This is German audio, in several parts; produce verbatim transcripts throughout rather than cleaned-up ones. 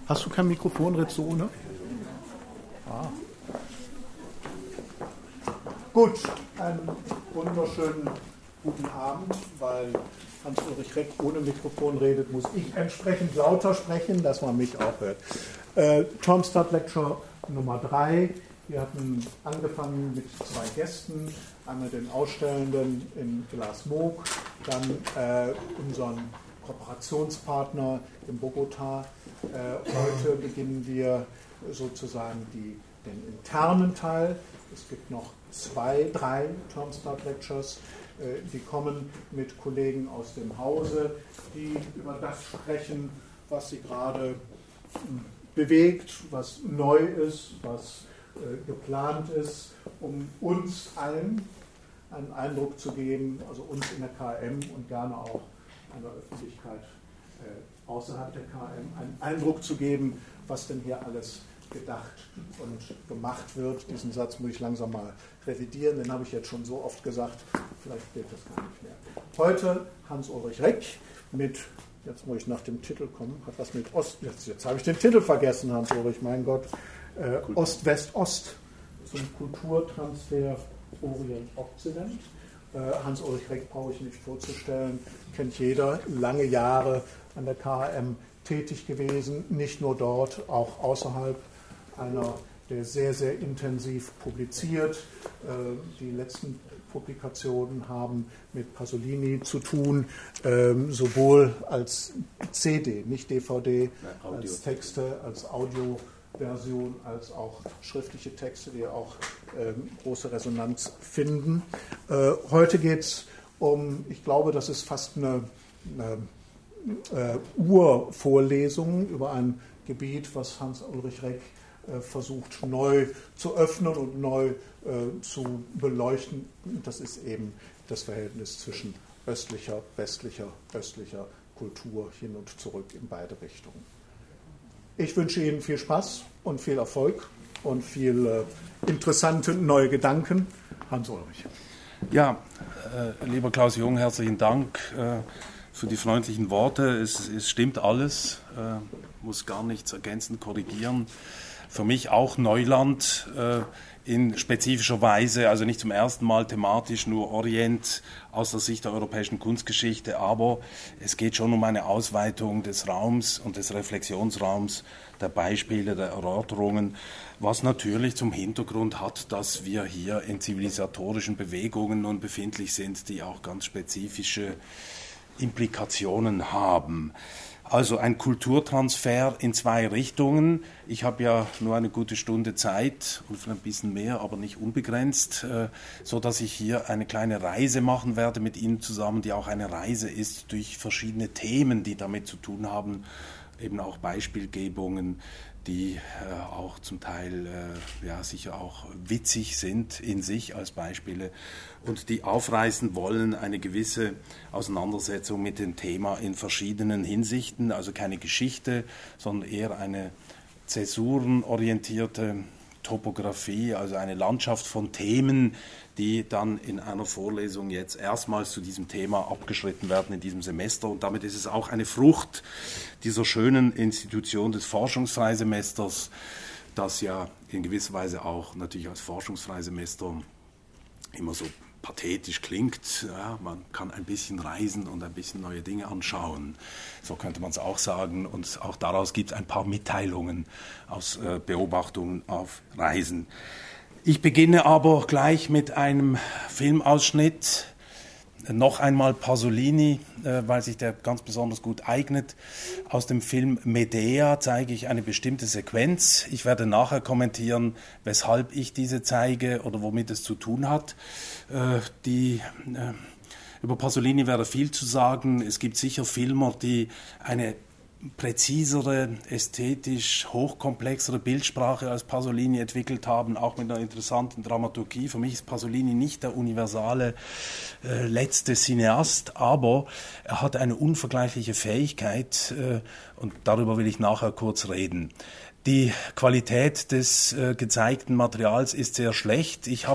Hast du kein Mikrofon, Rezzo, ne? Ah. Gut, einen wunderschönen guten Abend, weil Hans-Ulrich Reck ohne Mikrofon redet, muss ich entsprechend lauter sprechen, dass man mich auch hört. Äh, Darmstadt Lecture Nummer drei. Wir hatten angefangen mit zwei Gästen, einmal den Ausstellenden in Glas Moog, dann äh, unseren Kooperationspartner in Bogotá. Äh, heute beginnen wir sozusagen die, den internen Teil. Es gibt noch zwei, drei Darmstadt Lectures. Äh, die kommen mit Kollegen aus dem Hause, die über das sprechen, was sie gerade bewegt, was neu ist, was äh, geplant ist, um uns allen einen Eindruck zu geben, also uns in der K M und gerne auch an der Öffentlichkeit äh, außerhalb der K M, einen Eindruck zu geben, was denn hier alles gedacht und gemacht wird. Diesen Satz muss ich langsam mal revidieren, den habe ich jetzt schon so oft gesagt, vielleicht geht das gar nicht mehr. Heute Hans-Ulrich Reck mit, jetzt muss ich nach dem Titel kommen, hat was mit Ost, jetzt, jetzt habe ich den Titel vergessen, Hans-Ulrich, mein Gott, äh, Ost-West-Ost zum Kulturtransfer Orient-Okzident. Äh, Hans-Ulrich Reck brauche ich nicht vorzustellen, kennt jeder, lange Jahre an der K M tätig gewesen, nicht nur dort, auch außerhalb, einer, der sehr, sehr intensiv publiziert. Äh, die letzten Publikationen haben mit Pasolini zu tun, äh, sowohl als C D, nicht D V D, ja, als Texte, als Audioversion, als auch schriftliche Texte, die auch äh, große Resonanz finden. Äh, heute geht es um, ich glaube, das ist fast eine, eine äh, Urvorlesung über ein Gebiet, was Hans-Ulrich Reck äh, versucht neu zu öffnen und neu äh, zu beleuchten. Das ist eben das Verhältnis zwischen östlicher, westlicher, östlicher Kultur hin und zurück in beide Richtungen. Ich wünsche Ihnen viel Spaß und viel Erfolg und viel äh, interessante neue Gedanken. Hans-Ulrich. Ja, äh, lieber Klaus Jung, herzlichen Dank äh, für die freundlichen Worte. Es, es stimmt alles, äh, muss gar nichts ergänzend korrigieren. Für mich auch Neuland äh, in spezifischer Weise, also nicht zum ersten Mal thematisch nur Orient aus der Sicht der europäischen Kunstgeschichte, aber es geht schon um eine Ausweitung des Raums und des Reflexionsraums, der Beispiele, der Erörterungen, was natürlich zum Hintergrund hat, dass wir hier in zivilisatorischen Bewegungen nun befindlich sind, die auch ganz spezifische Implikationen haben. Also ein Kulturtransfer in zwei Richtungen. Ich habe ja nur eine gute Stunde Zeit und vielleicht ein bisschen mehr, aber nicht unbegrenzt, so dass ich hier eine kleine Reise machen werde mit Ihnen zusammen, die auch eine Reise ist durch verschiedene Themen, die damit zu tun haben, eben auch Beispielgebungen, die äh, auch zum Teil äh, ja, sicher auch witzig sind in sich als Beispiele und die aufreißen wollen eine gewisse Auseinandersetzung mit dem Thema in verschiedenen Hinsichten, also keine Geschichte, sondern eher eine zäsurenorientierte Topographie, also eine Landschaft von Themen, die dann in einer Vorlesung jetzt erstmals zu diesem Thema abgeschritten werden in diesem Semester. Und damit ist es auch eine Frucht dieser schönen Institution des Forschungsfreisemesters, das ja in gewisser Weise auch natürlich als Forschungsfreisemester immer so pathetisch klingt. Ja, man kann ein bisschen reisen und ein bisschen neue Dinge anschauen. So könnte man es auch sagen. Und auch daraus gibt es ein paar Mitteilungen aus äh, Beobachtungen auf Reisen. Ich beginne aber gleich mit einem Filmausschnitt. Noch einmal Pasolini, äh, weil sich der ganz besonders gut eignet. Aus dem Film Medea zeige ich eine bestimmte Sequenz. Ich werde nachher kommentieren, weshalb ich diese zeige oder womit es zu tun hat. Äh, die, äh, über Pasolini wäre viel zu sagen. Es gibt sicher Filmer, die eine präzisere, ästhetisch hochkomplexere Bildsprache als Pasolini entwickelt haben, auch mit einer interessanten Dramaturgie. Für mich ist Pasolini nicht der universale äh, letzte Cineast, aber er hat eine unvergleichliche Fähigkeit äh, und darüber will ich nachher kurz reden. Die Qualität des äh, gezeigten Materials ist sehr schlecht. Ich habe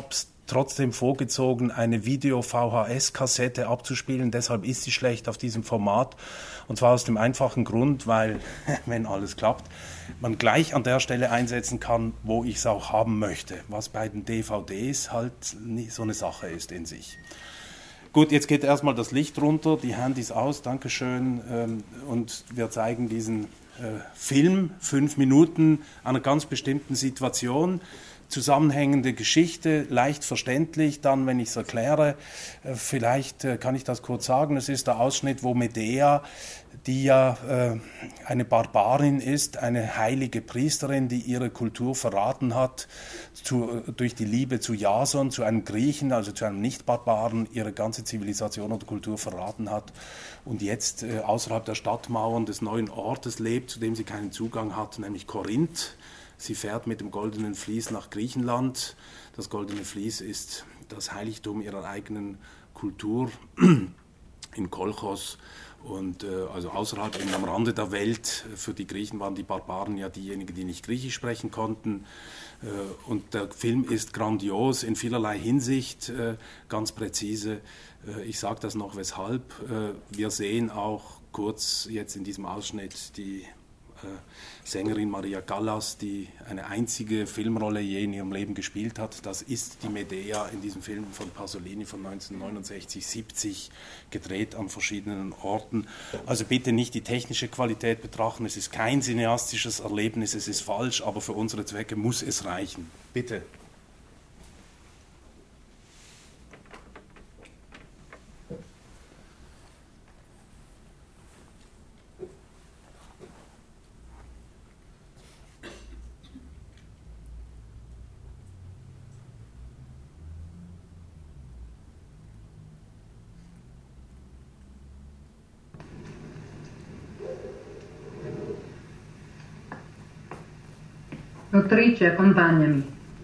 trotzdem vorgezogen, eine Video-V H S-Kassette abzuspielen. Deshalb ist sie schlecht auf diesem Format. Und zwar aus dem einfachen Grund, weil, wenn alles klappt, man gleich an der Stelle einsetzen kann, wo ich es auch haben möchte. Was bei den D V Ds halt nicht so eine Sache ist in sich. Gut, jetzt geht erstmal das Licht runter, die Handys aus, Dankeschön. Ähm, und wir zeigen diesen äh, Film, fünf Minuten, einer ganz bestimmten Situation. Zusammenhängende Geschichte, leicht verständlich, dann, wenn ich es erkläre, vielleicht kann ich das kurz sagen, es ist der Ausschnitt, wo Medea, die ja äh, eine Barbarin ist, eine heilige Priesterin, die ihre Kultur verraten hat, zu, durch die Liebe zu Jason, zu einem Griechen, also zu einem Nicht-Barbaren, ihre ganze Zivilisation oder Kultur verraten hat und jetzt äh, außerhalb der Stadtmauern des neuen Ortes lebt, zu dem sie keinen Zugang hat, nämlich Korinth. Sie fährt mit dem Goldenen Vlies nach Griechenland. Das Goldene Vlies ist das Heiligtum ihrer eigenen Kultur in Kolchos und äh, also außerhalb, eben am Rande der Welt. Für die Griechen waren die Barbaren ja diejenigen, die nicht Griechisch sprechen konnten. Äh, und der Film ist grandios in vielerlei Hinsicht, äh, ganz präzise. Äh, ich sage das noch weshalb. Äh, wir sehen auch kurz jetzt in diesem Ausschnitt die Sängerin Maria Callas, die eine einzige Filmrolle je in ihrem Leben gespielt hat. Das ist die Medea in diesem Film von Pasolini von neunzehnhundertneunundsechzig siebzig, gedreht an verschiedenen Orten. Also bitte nicht die technische Qualität betrachten, es ist kein cineastisches Erlebnis, es ist falsch, aber für unsere Zwecke muss es reichen. Bitte. Nutrice, accompagnami.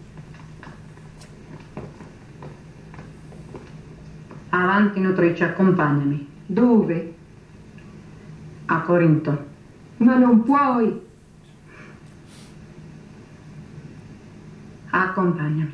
Avanti, Nutrice, accompagnami. Dove? A Corinto. Ma non puoi. Accompagnami.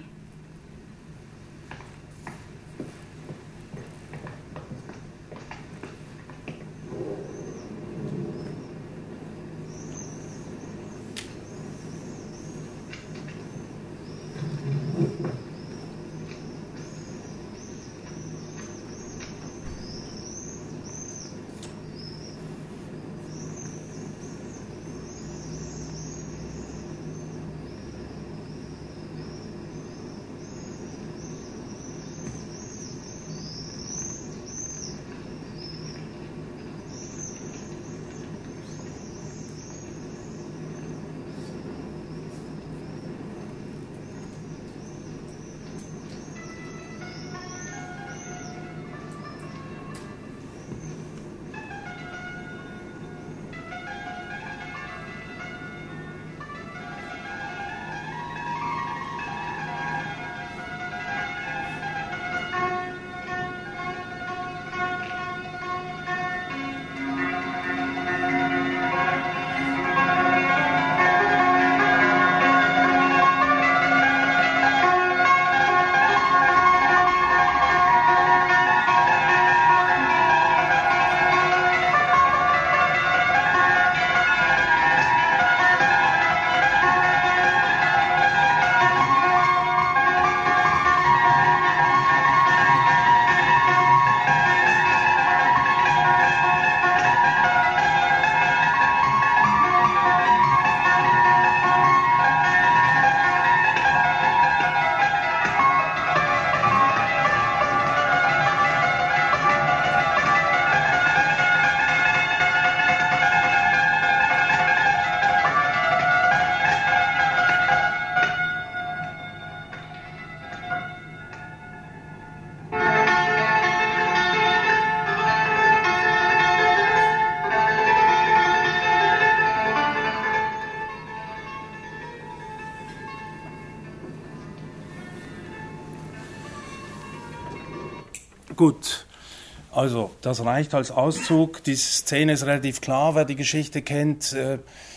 Gut, also das reicht als Auszug. Die Szene ist relativ klar, wer die Geschichte kennt.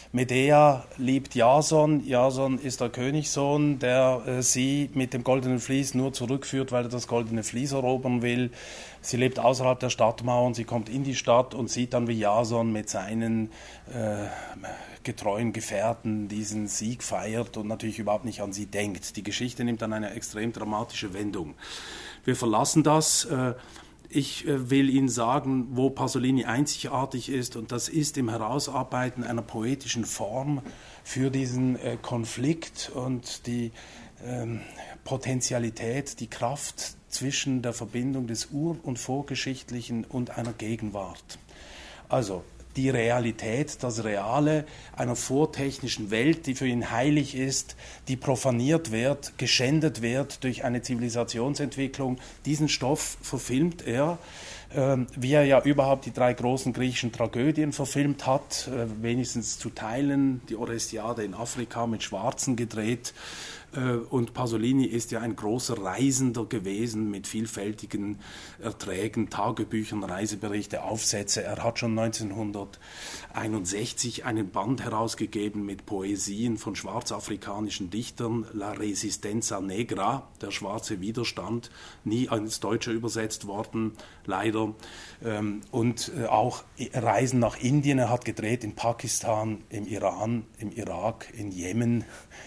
Medea liebt Jason, Jason ist der Königssohn, der äh, sie mit dem goldenen Vlies nur zurückführt, weil er das goldene Vlies erobern will. Sie lebt außerhalb der Stadtmauern, sie kommt in die Stadt und sieht dann, wie Jason mit seinen äh, getreuen Gefährten diesen Sieg feiert und natürlich überhaupt nicht an sie denkt. Die Geschichte nimmt dann eine extrem dramatische Wendung. Wir verlassen das. Äh, Ich will Ihnen sagen, wo Pasolini einzigartig ist, und das ist im Herausarbeiten einer poetischen Form für diesen äh, Konflikt und die ähm, Potentialität, die Kraft zwischen der Verbindung des Ur- und Vorgeschichtlichen und einer Gegenwart. Also die Realität, das Reale einer vortechnischen Welt, die für ihn heilig ist, die profaniert wird, geschändet wird durch eine Zivilisationsentwicklung. Diesen Stoff verfilmt er, äh, wie er ja überhaupt die drei großen griechischen Tragödien verfilmt hat, äh, wenigstens zu Teilen, die Orestiade in Afrika mit Schwarzen gedreht. Und Pasolini ist ja ein großer Reisender gewesen mit vielfältigen Erträgen, Tagebüchern, Reiseberichte, Aufsätze. Er hat schon neunzehnhunderteinundsechzig einen Band herausgegeben mit Poesien von schwarzafrikanischen Dichtern, La Resistencia Negra, der schwarze Widerstand, nie ins Deutsche übersetzt worden, leider. Und auch Reisen nach Indien, er hat gedreht in Pakistan, im Iran, im Irak, in Jemen,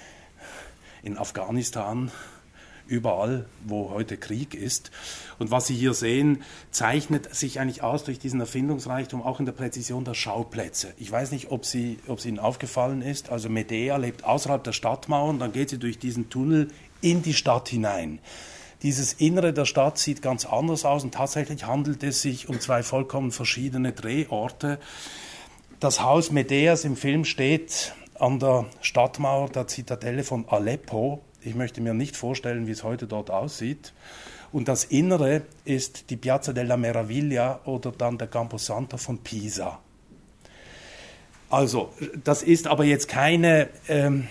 in Afghanistan, überall, wo heute Krieg ist. Und was Sie hier sehen, zeichnet sich eigentlich aus durch diesen Erfindungsreichtum, auch in der Präzision der Schauplätze. Ich weiß nicht, ob, Sie, ob es Ihnen aufgefallen ist. Also Medea lebt außerhalb der Stadtmauern, dann geht sie durch diesen Tunnel in die Stadt hinein. Dieses Innere der Stadt sieht ganz anders aus und tatsächlich handelt es sich um zwei vollkommen verschiedene Drehorte. Das Haus Medeas im Film steht an der Stadtmauer der Zitadelle von Aleppo. Ich möchte mir nicht vorstellen, wie es heute dort aussieht. Und das Innere ist die Piazza della Meraviglia oder dann der Camposanto von Pisa. Also, das ist aber jetzt keine ähm,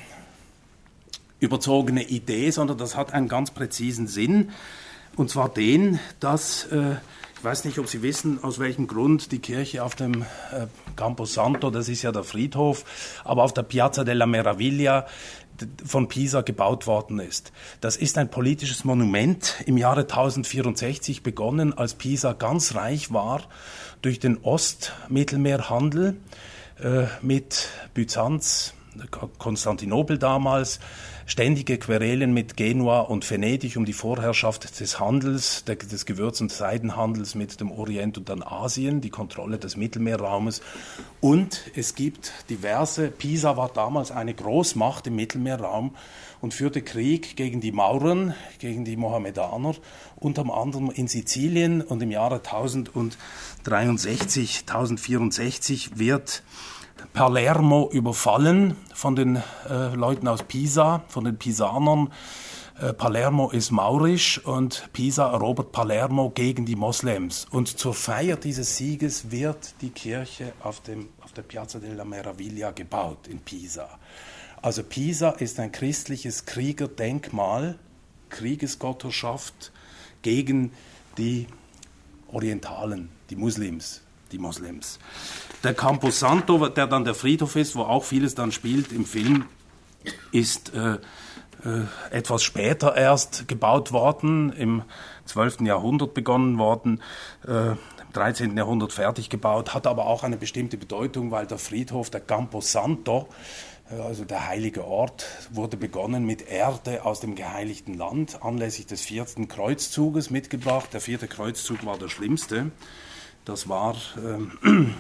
überzogene Idee, sondern das hat einen ganz präzisen Sinn. Und zwar den, dass... Äh, Ich weiß nicht, ob Sie wissen, aus welchem Grund die Kirche auf dem äh, Camposanto, das ist ja der Friedhof, aber auf der Piazza della Meraviglia von Pisa gebaut worden ist. Das ist ein politisches Monument im Jahre tausendvierundsechzig begonnen, als Pisa ganz reich war durch den Ostmittelmeerhandel äh, mit Byzanz, Konstantinopel damals, ständige Querelen mit Genua und Venedig um die Vorherrschaft des Handels, des Gewürz- und Seidenhandels mit dem Orient und dann Asien, die Kontrolle des Mittelmeerraumes. Und es gibt diverse, Pisa war damals eine Großmacht im Mittelmeerraum und führte Krieg gegen die Mauren, gegen die Mohammedaner, unter anderem in Sizilien. Und im Jahre tausenddreiundsechzig, tausendvierundsechzig wird Palermo überfallen von den äh, Leuten aus Pisa, von den Pisanern. Äh, Palermo ist maurisch und Pisa erobert Palermo gegen die Moslems. Und zur Feier dieses Sieges wird die Kirche auf, dem, auf der Piazza della Meraviglia gebaut in Pisa. Also Pisa ist ein christliches Kriegerdenkmal, Kriegesgotterschaft gegen die Orientalen, die Muslims. Die Moslems. Der Camposanto, der dann der Friedhof ist, wo auch vieles dann spielt im Film, ist äh, äh, etwas später erst gebaut worden, im zwölften Jahrhundert begonnen worden, äh, im dreizehnten Jahrhundert fertig gebaut, hat aber auch eine bestimmte Bedeutung, weil der Friedhof, der Camposanto, äh, also der heilige Ort, wurde begonnen mit Erde aus dem geheiligten Land, anlässlich des vierten Kreuzzuges mitgebracht. Der vierte Kreuzzug war der schlimmste. Das war ähm,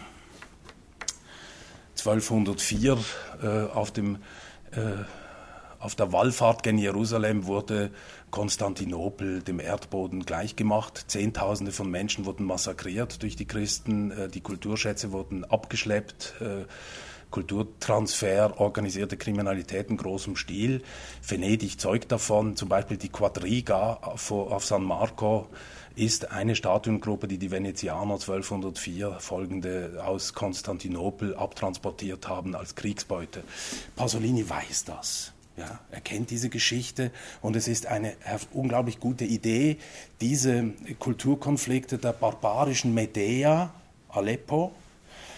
zwölfhundertvier äh, auf, dem, äh, auf der Wallfahrt gen Jerusalem wurde Konstantinopel dem Erdboden gleichgemacht. Zehntausende von Menschen wurden massakriert durch die Christen, äh, die Kulturschätze wurden abgeschleppt, äh, Kulturtransfer, organisierte Kriminalität in großem Stil. Venedig zeugt davon, zum Beispiel die Quadriga auf, auf San Marco ist eine Statuengruppe, die die Venezianer zwölfhundertvier folgende aus Konstantinopel abtransportiert haben als Kriegsbeute. Pasolini weiß das. Ja, er kennt diese Geschichte und es ist eine unglaublich gute Idee, diese Kulturkonflikte der barbarischen Medea, Aleppo,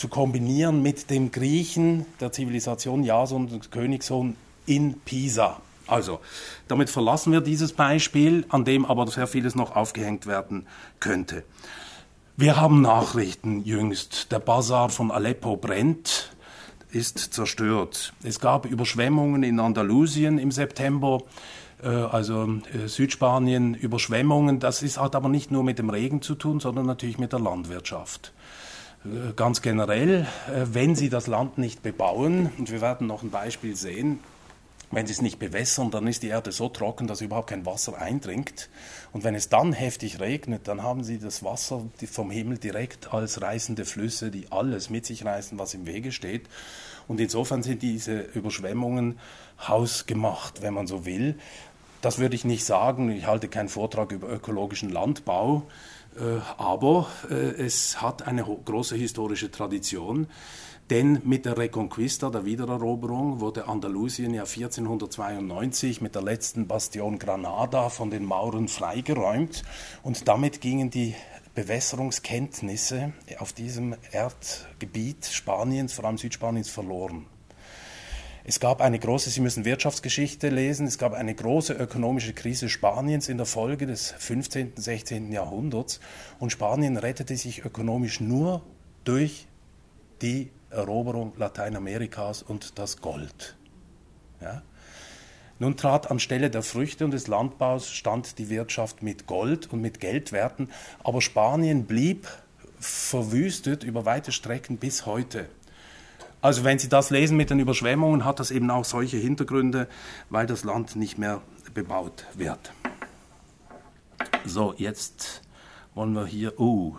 zu kombinieren mit dem Griechen der Zivilisation Jason und Königssohn in Pisa. Also, damit verlassen wir dieses Beispiel, an dem aber sehr vieles noch aufgehängt werden könnte. Wir haben Nachrichten jüngst. Der Bazar von Aleppo brennt, ist zerstört. Es gab Überschwemmungen in Andalusien im September, äh, also äh, Südspanien, Überschwemmungen. Das ist, hat aber nicht nur mit dem Regen zu tun, sondern natürlich mit der Landwirtschaft. Äh, ganz generell, äh, wenn Sie das Land nicht bebauen, und wir werden noch ein Beispiel sehen, wenn sie es nicht bewässern, dann ist die Erde so trocken, dass überhaupt kein Wasser eindringt. Und wenn es dann heftig regnet, dann haben sie das Wasser vom Himmel direkt als reißende Flüsse, die alles mit sich reißen, was im Wege steht. Und insofern sind diese Überschwemmungen hausgemacht, wenn man so will. Das würde ich nicht sagen. Ich halte keinen Vortrag über ökologischen Landbau. Aber es hat eine große historische Tradition. Denn mit der Reconquista, der Wiedereroberung, wurde Andalusien ja vierzehnhundertzweiundneunzig mit der letzten Bastion Granada von den Mauren freigeräumt. Und damit gingen die Bewässerungskenntnisse auf diesem Erdgebiet Spaniens, vor allem Südspaniens, verloren. Es gab eine große, Sie müssen Wirtschaftsgeschichte lesen, es gab eine große ökonomische Krise Spaniens in der Folge des fünfzehnten, sechzehnten Jahrhunderts. Und Spanien rettete sich ökonomisch nur durch die Eroberung Lateinamerikas und das Gold. Ja? Nun trat anstelle der Früchte und des Landbaus stand die Wirtschaft mit Gold und mit Geldwerten, aber Spanien blieb verwüstet über weite Strecken bis heute. Also wenn Sie das lesen mit den Überschwemmungen, hat das eben auch solche Hintergründe, weil das Land nicht mehr bebaut wird. So, jetzt wollen wir hier, oh,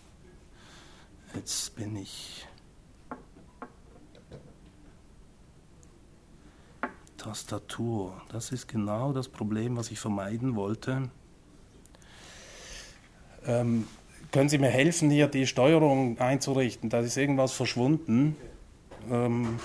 jetzt bin ich... Tastatur, das ist genau das Problem, was ich vermeiden wollte. Ähm, können Sie mir helfen, hier die Steuerung einzurichten? Da ist irgendwas verschwunden. Ähm,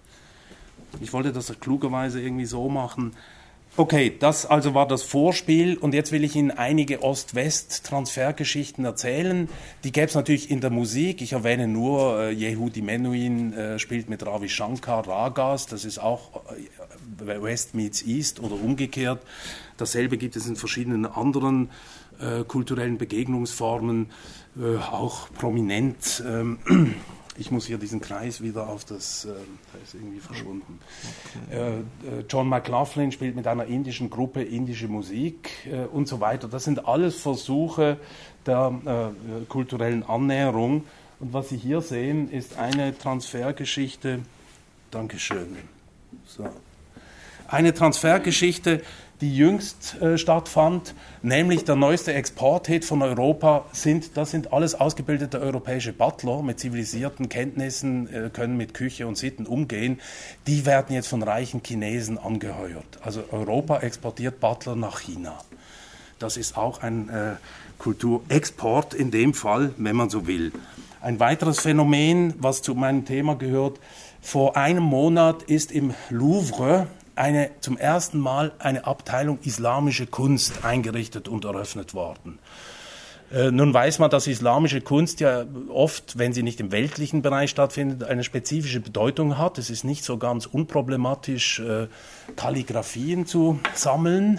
ich wollte das klugerweise irgendwie so machen. Okay, das also war das Vorspiel und jetzt will ich Ihnen einige Ost-West-Transfergeschichten erzählen. Die gäbe es natürlich in der Musik. Ich erwähne nur, äh, Yehudi Menuhin äh, spielt mit Ravi Shankar Ragas. Das ist auch äh, West meets East oder umgekehrt. Dasselbe gibt es in verschiedenen anderen äh, kulturellen Begegnungsformen, äh, auch prominent. Ähm, Ich muss hier diesen Kreis wieder auf das, äh, der ist irgendwie verschwunden. Okay. Äh, John McLaughlin spielt mit einer indischen Gruppe indische Musik äh, und so weiter. Das sind alles Versuche der äh, kulturellen Annäherung. Und was Sie hier sehen, ist eine Transfergeschichte. Dankeschön. So. Eine Transfergeschichte, die jüngst äh, stattfand, nämlich der neueste Exporthit von Europa, sind, das sind alles ausgebildete europäische Butler mit zivilisierten Kenntnissen, äh, können mit Küche und Sitten umgehen. Die werden jetzt von reichen Chinesen angeheuert. Also Europa exportiert Butler nach China. Das ist auch ein äh, Kulturexport in dem Fall, wenn man so will. Ein weiteres Phänomen, was zu meinem Thema gehört, vor einem Monat ist im Louvre eine, zum ersten Mal eine Abteilung islamische Kunst eingerichtet und eröffnet worden. Äh, nun weiß man, dass islamische Kunst ja oft, wenn sie nicht im weltlichen Bereich stattfindet, eine spezifische Bedeutung hat. Es ist nicht so ganz unproblematisch, äh, Kalligraphien zu sammeln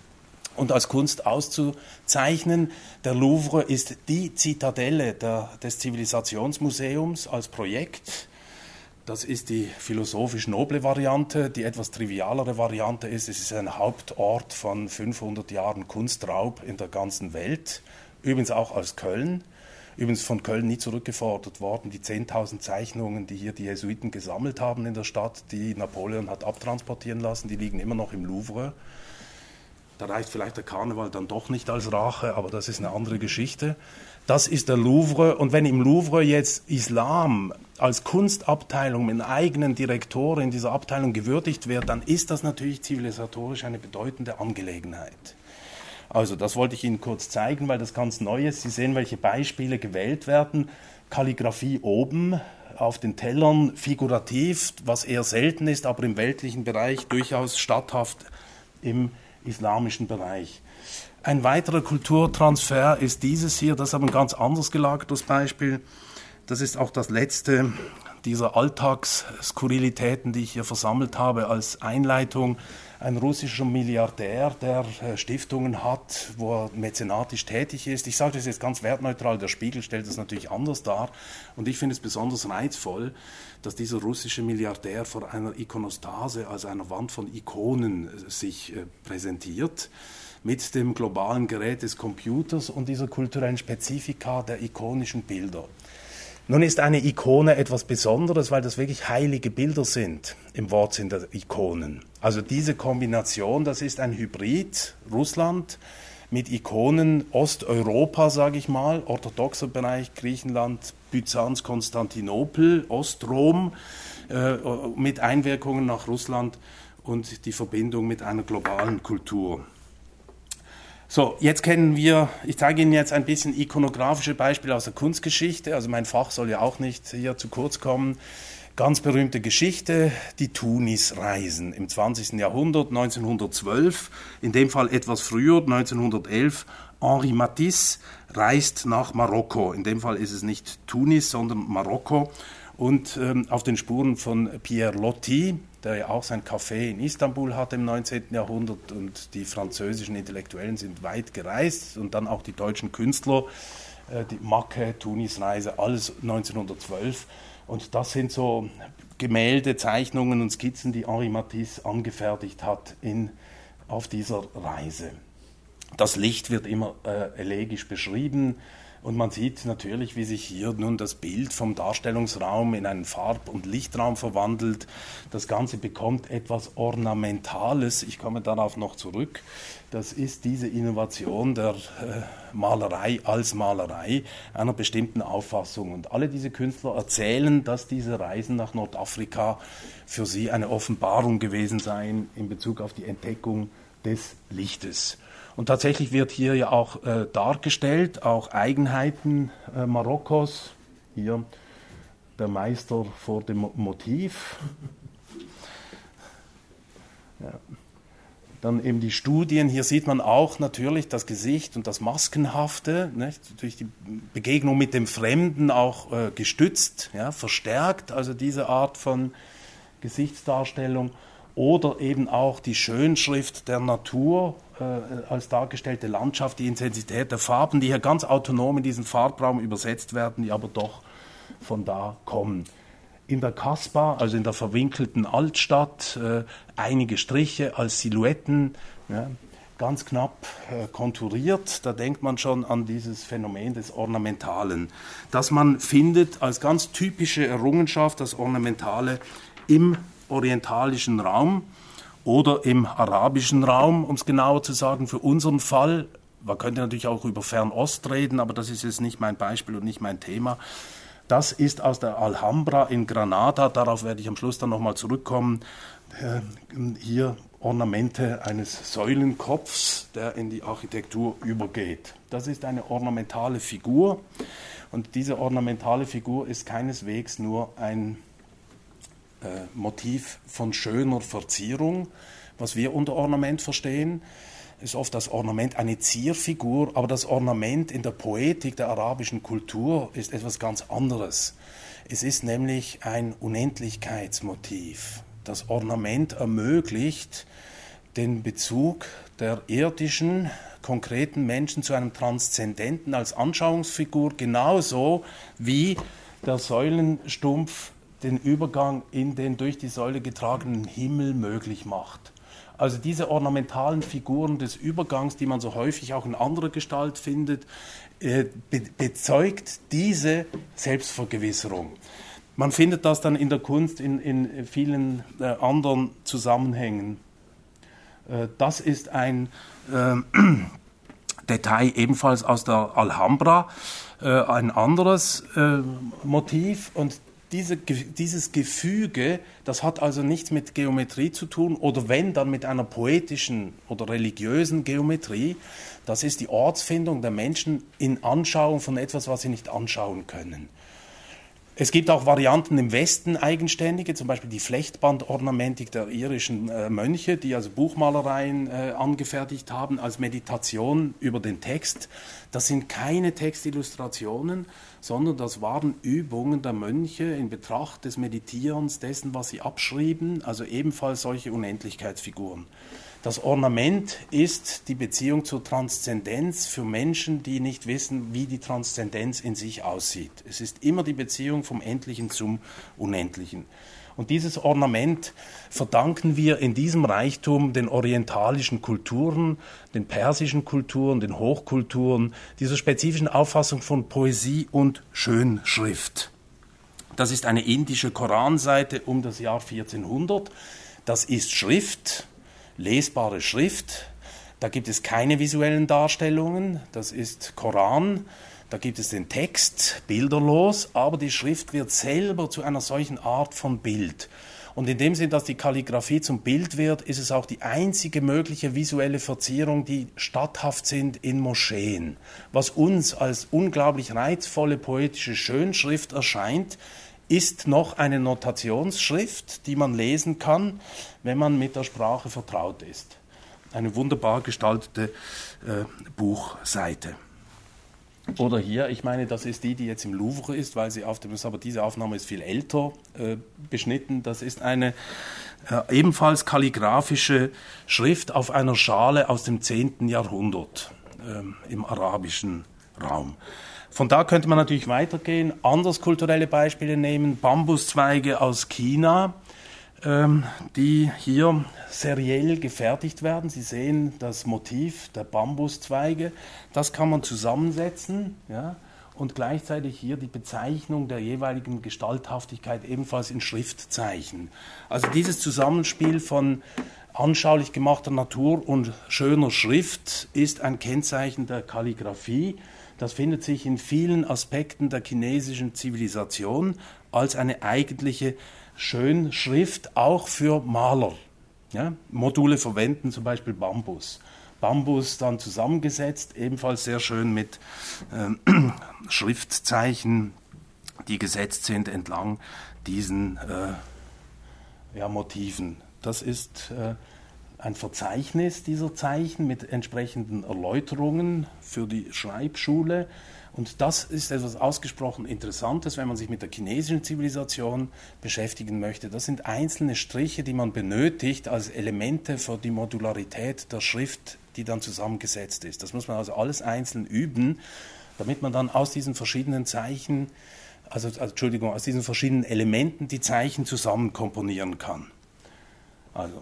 und als Kunst auszuzeichnen. Der Louvre ist die Zitadelle der, des Zivilisationsmuseums als Projekt. Das ist die philosophisch noble Variante. Die etwas trivialere Variante ist, es ist ein Hauptort von fünfhundert Jahren Kunstraub in der ganzen Welt. Übrigens auch als Köln. Übrigens von Köln nie zurückgefordert worden. Die zehntausend Zeichnungen, die hier die Jesuiten gesammelt haben in der Stadt, die Napoleon hat abtransportieren lassen, die liegen immer noch im Louvre. Da reicht vielleicht der Karneval dann doch nicht als Rache, aber das ist eine andere Geschichte. Das ist der Louvre. Und wenn im Louvre jetzt Islam als Kunstabteilung mit einer eigenen Direktorin in dieser Abteilung gewürdigt wird, dann ist das natürlich zivilisatorisch eine bedeutende Angelegenheit. Also das wollte ich Ihnen kurz zeigen, weil das ganz neu ist. Sie sehen, welche Beispiele gewählt werden. Kalligraphie oben auf den Tellern, figurativ, was eher selten ist, aber im weltlichen Bereich durchaus statthaft im islamischen Bereich. Ein weiterer Kulturtransfer ist dieses hier, das ist aber ein ganz anders gelagertes Beispiel. das ist auch das letzte dieser Alltagsskurrilitäten, die ich hier versammelt habe, als Einleitung. Ein russischer Milliardär, der Stiftungen hat, wo er mäzenatisch tätig ist. Ich sage das jetzt ganz wertneutral, der Spiegel stellt das natürlich anders dar. Und ich finde es besonders reizvoll, dass dieser russische Milliardär vor einer Ikonostase, also einer Wand von Ikonen, sich äh, präsentiert, mit dem globalen Gerät des Computers und dieser kulturellen Spezifika der ikonischen Bilder. Nun ist eine Ikone etwas Besonderes, weil das wirklich heilige Bilder sind, im Wortsinn der Ikonen. Also diese Kombination, das ist ein Hybrid, Russland mit Ikonen Osteuropa, sage ich mal, orthodoxer Bereich, Griechenland, Byzanz, Konstantinopel, Ostrom, äh, mit Einwirkungen nach Russland und die Verbindung mit einer globalen Kultur. So, jetzt kennen wir, ich zeige Ihnen jetzt ein bisschen ikonografische Beispiele aus der Kunstgeschichte, also mein Fach soll ja auch nicht hier zu kurz kommen. Ganz berühmte Geschichte, die Tunis-Reisen im zwanzigsten Jahrhundert, neunzehnhundertzwölf, in dem Fall etwas früher, neunzehnhundertelf, Henri Matisse reist nach Marokko. In dem Fall ist es nicht Tunis, sondern Marokko. Und ähm, auf den Spuren von Pierre Loti, der ja auch sein Café in Istanbul hatte im neunzehnten Jahrhundert, und die französischen Intellektuellen sind weit gereist und dann auch die deutschen Künstler, äh, die Macke, Tunis-Reise, alles neunzehnhundertzwölf. Und das sind so Gemälde, Zeichnungen und Skizzen, die Henri Matisse angefertigt hat in, auf dieser Reise. Das Licht wird immer äh, elegisch beschrieben. Und man sieht natürlich, wie sich hier nun das Bild vom Darstellungsraum in einen Farb- und Lichtraum verwandelt. Das Ganze bekommt etwas Ornamentales. Ich komme darauf noch zurück. Das ist diese Innovation der äh, Malerei als Malerei einer bestimmten Auffassung. Und alle diese Künstler erzählen, dass diese Reisen nach Nordafrika für sie eine Offenbarung gewesen seien in Bezug auf die Entdeckung des Lichtes. Und tatsächlich wird hier ja auch äh, dargestellt, auch Eigenheiten äh, Marokkos. Hier der Meister vor dem Motiv. Ja. Dann eben die Studien. Hier sieht man auch natürlich das Gesicht und das Maskenhafte, nicht? Durch die Begegnung mit dem Fremden auch äh, gestützt, ja, verstärkt, also diese Art von Gesichtsdarstellung. Oder eben auch die Schönschrift der Natur äh, als dargestellte Landschaft, die Intensität der Farben, die hier ganz autonom in diesen Farbraum übersetzt werden, die aber doch von da kommen. In der Kasbah, also in der verwinkelten Altstadt, äh, einige Striche als Silhouetten, ja, ganz knapp äh, konturiert. Da denkt man schon an dieses Phänomen des Ornamentalen, das man findet als ganz typische Errungenschaft, das Ornamentale im orientalischen Raum oder im arabischen Raum, um es genauer zu sagen, für unseren Fall. Man könnte natürlich auch über Fernost reden, aber das ist jetzt nicht mein Beispiel und nicht mein Thema. Das ist aus der Alhambra in Granada, darauf werde ich am Schluss dann nochmal zurückkommen. Hier Ornamente eines Säulenkopfs, der in die Architektur übergeht. Das ist eine ornamentale Figur, und diese ornamentale Figur ist keineswegs nur ein Äh, Motiv von schöner Verzierung, was wir unter Ornament verstehen, ist oft das Ornament eine Zierfigur, aber das Ornament in der Poetik der arabischen Kultur ist etwas ganz anderes. Es ist nämlich ein Unendlichkeitsmotiv. Das Ornament ermöglicht den Bezug der irdischen, konkreten Menschen zu einem Transzendenten als Anschauungsfigur, genauso wie der Säulenstumpf den Übergang in den durch die Säule getragenen Himmel möglich macht. Also diese ornamentalen Figuren des Übergangs, die man so häufig auch in anderer Gestalt findet, äh, be bezeugt diese Selbstvergewisserung. Man findet das dann in der Kunst in, in vielen äh, anderen Zusammenhängen. Äh, das ist ein äh, Detail ebenfalls aus der Alhambra, äh, ein anderes äh, Motiv, und Diese, dieses Gefüge, das hat also nichts mit Geometrie zu tun, oder wenn, dann mit einer poetischen oder religiösen Geometrie. Das ist die Ortsfindung der Menschen in Anschauung von etwas, was sie nicht anschauen können. Es gibt auch Varianten im Westen, eigenständige, zum Beispiel die Flechtbandornamentik der irischen äh, Mönche, die also Buchmalereien äh, angefertigt haben als Meditation über den Text. Das sind keine Textillustrationen, sondern das waren Übungen der Mönche in Betracht des Meditierens, dessen, was sie abschrieben, also ebenfalls solche Unendlichkeitsfiguren. Das Ornament ist die Beziehung zur Transzendenz für Menschen, die nicht wissen, wie die Transzendenz in sich aussieht. Es ist immer die Beziehung vom Endlichen zum Unendlichen. Und dieses Ornament verdanken wir in diesem Reichtum den orientalischen Kulturen, den persischen Kulturen, den Hochkulturen, dieser spezifischen Auffassung von Poesie und Schönschrift. Das ist eine indische Koranseite um das Jahr vierzehnhundert. Das ist Schrift, lesbare Schrift. Da gibt es keine visuellen Darstellungen. Das ist Koran. Da gibt es den Text, bilderlos, aber die Schrift wird selber zu einer solchen Art von Bild. Und in dem Sinn, dass die Kalligraphie zum Bild wird, ist es auch die einzige mögliche visuelle Verzierung, die statthaft sind in Moscheen. Was uns als unglaublich reizvolle poetische Schönschrift erscheint, ist noch eine Notationsschrift, die man lesen kann, wenn man mit der Sprache vertraut ist. Eine wunderbar gestaltete äh, Buchseite. Oder hier, ich meine, das ist die, die jetzt im Louvre ist, weil sie auf dem, aber diese Aufnahme ist viel älter äh, beschnitten. Das ist eine äh, ebenfalls kalligraphische Schrift auf einer Schale aus dem zehnten Jahrhundert äh, im arabischen Raum. Von da könnte man natürlich weitergehen, anders kulturelle Beispiele nehmen, Bambuszweige aus China, ähm, die hier seriell gefertigt werden. Sie sehen das Motiv der Bambuszweige, das kann man zusammensetzen, ja, und gleichzeitig hier die Bezeichnung der jeweiligen Gestalthaftigkeit ebenfalls in Schriftzeichen. Also dieses Zusammenspiel von anschaulich gemachter Natur und schöner Schrift ist ein Kennzeichen der Kalligraphie. Das findet sich in vielen Aspekten der chinesischen Zivilisation als eine eigentliche Schönschrift, auch für Maler. Ja, Module verwenden zum Beispiel Bambus. Bambus dann zusammengesetzt, ebenfalls sehr schön mit äh, Schriftzeichen, die gesetzt sind entlang diesen äh, ja, Motiven. Das ist äh, ein Verzeichnis dieser Zeichen mit entsprechenden Erläuterungen für die Schreibschule. Und das ist etwas ausgesprochen Interessantes, wenn man sich mit der chinesischen Zivilisation beschäftigen möchte. Das sind einzelne Striche, die man benötigt als Elemente für die Modularität der Schrift, die dann zusammengesetzt ist. Das muss man also alles einzeln üben, damit man dann aus diesen verschiedenen Zeichen, also, also Entschuldigung, aus diesen verschiedenen Elementen die Zeichen zusammen komponieren kann. Also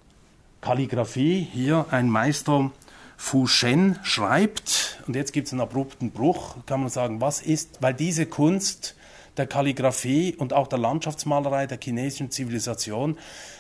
Kalligraphie, hier ein Meister Fu Shen schreibt, und jetzt gibt es einen abrupten Bruch, kann man sagen, was ist, weil diese Kunst der Kalligraphie und auch der Landschaftsmalerei der chinesischen Zivilisation,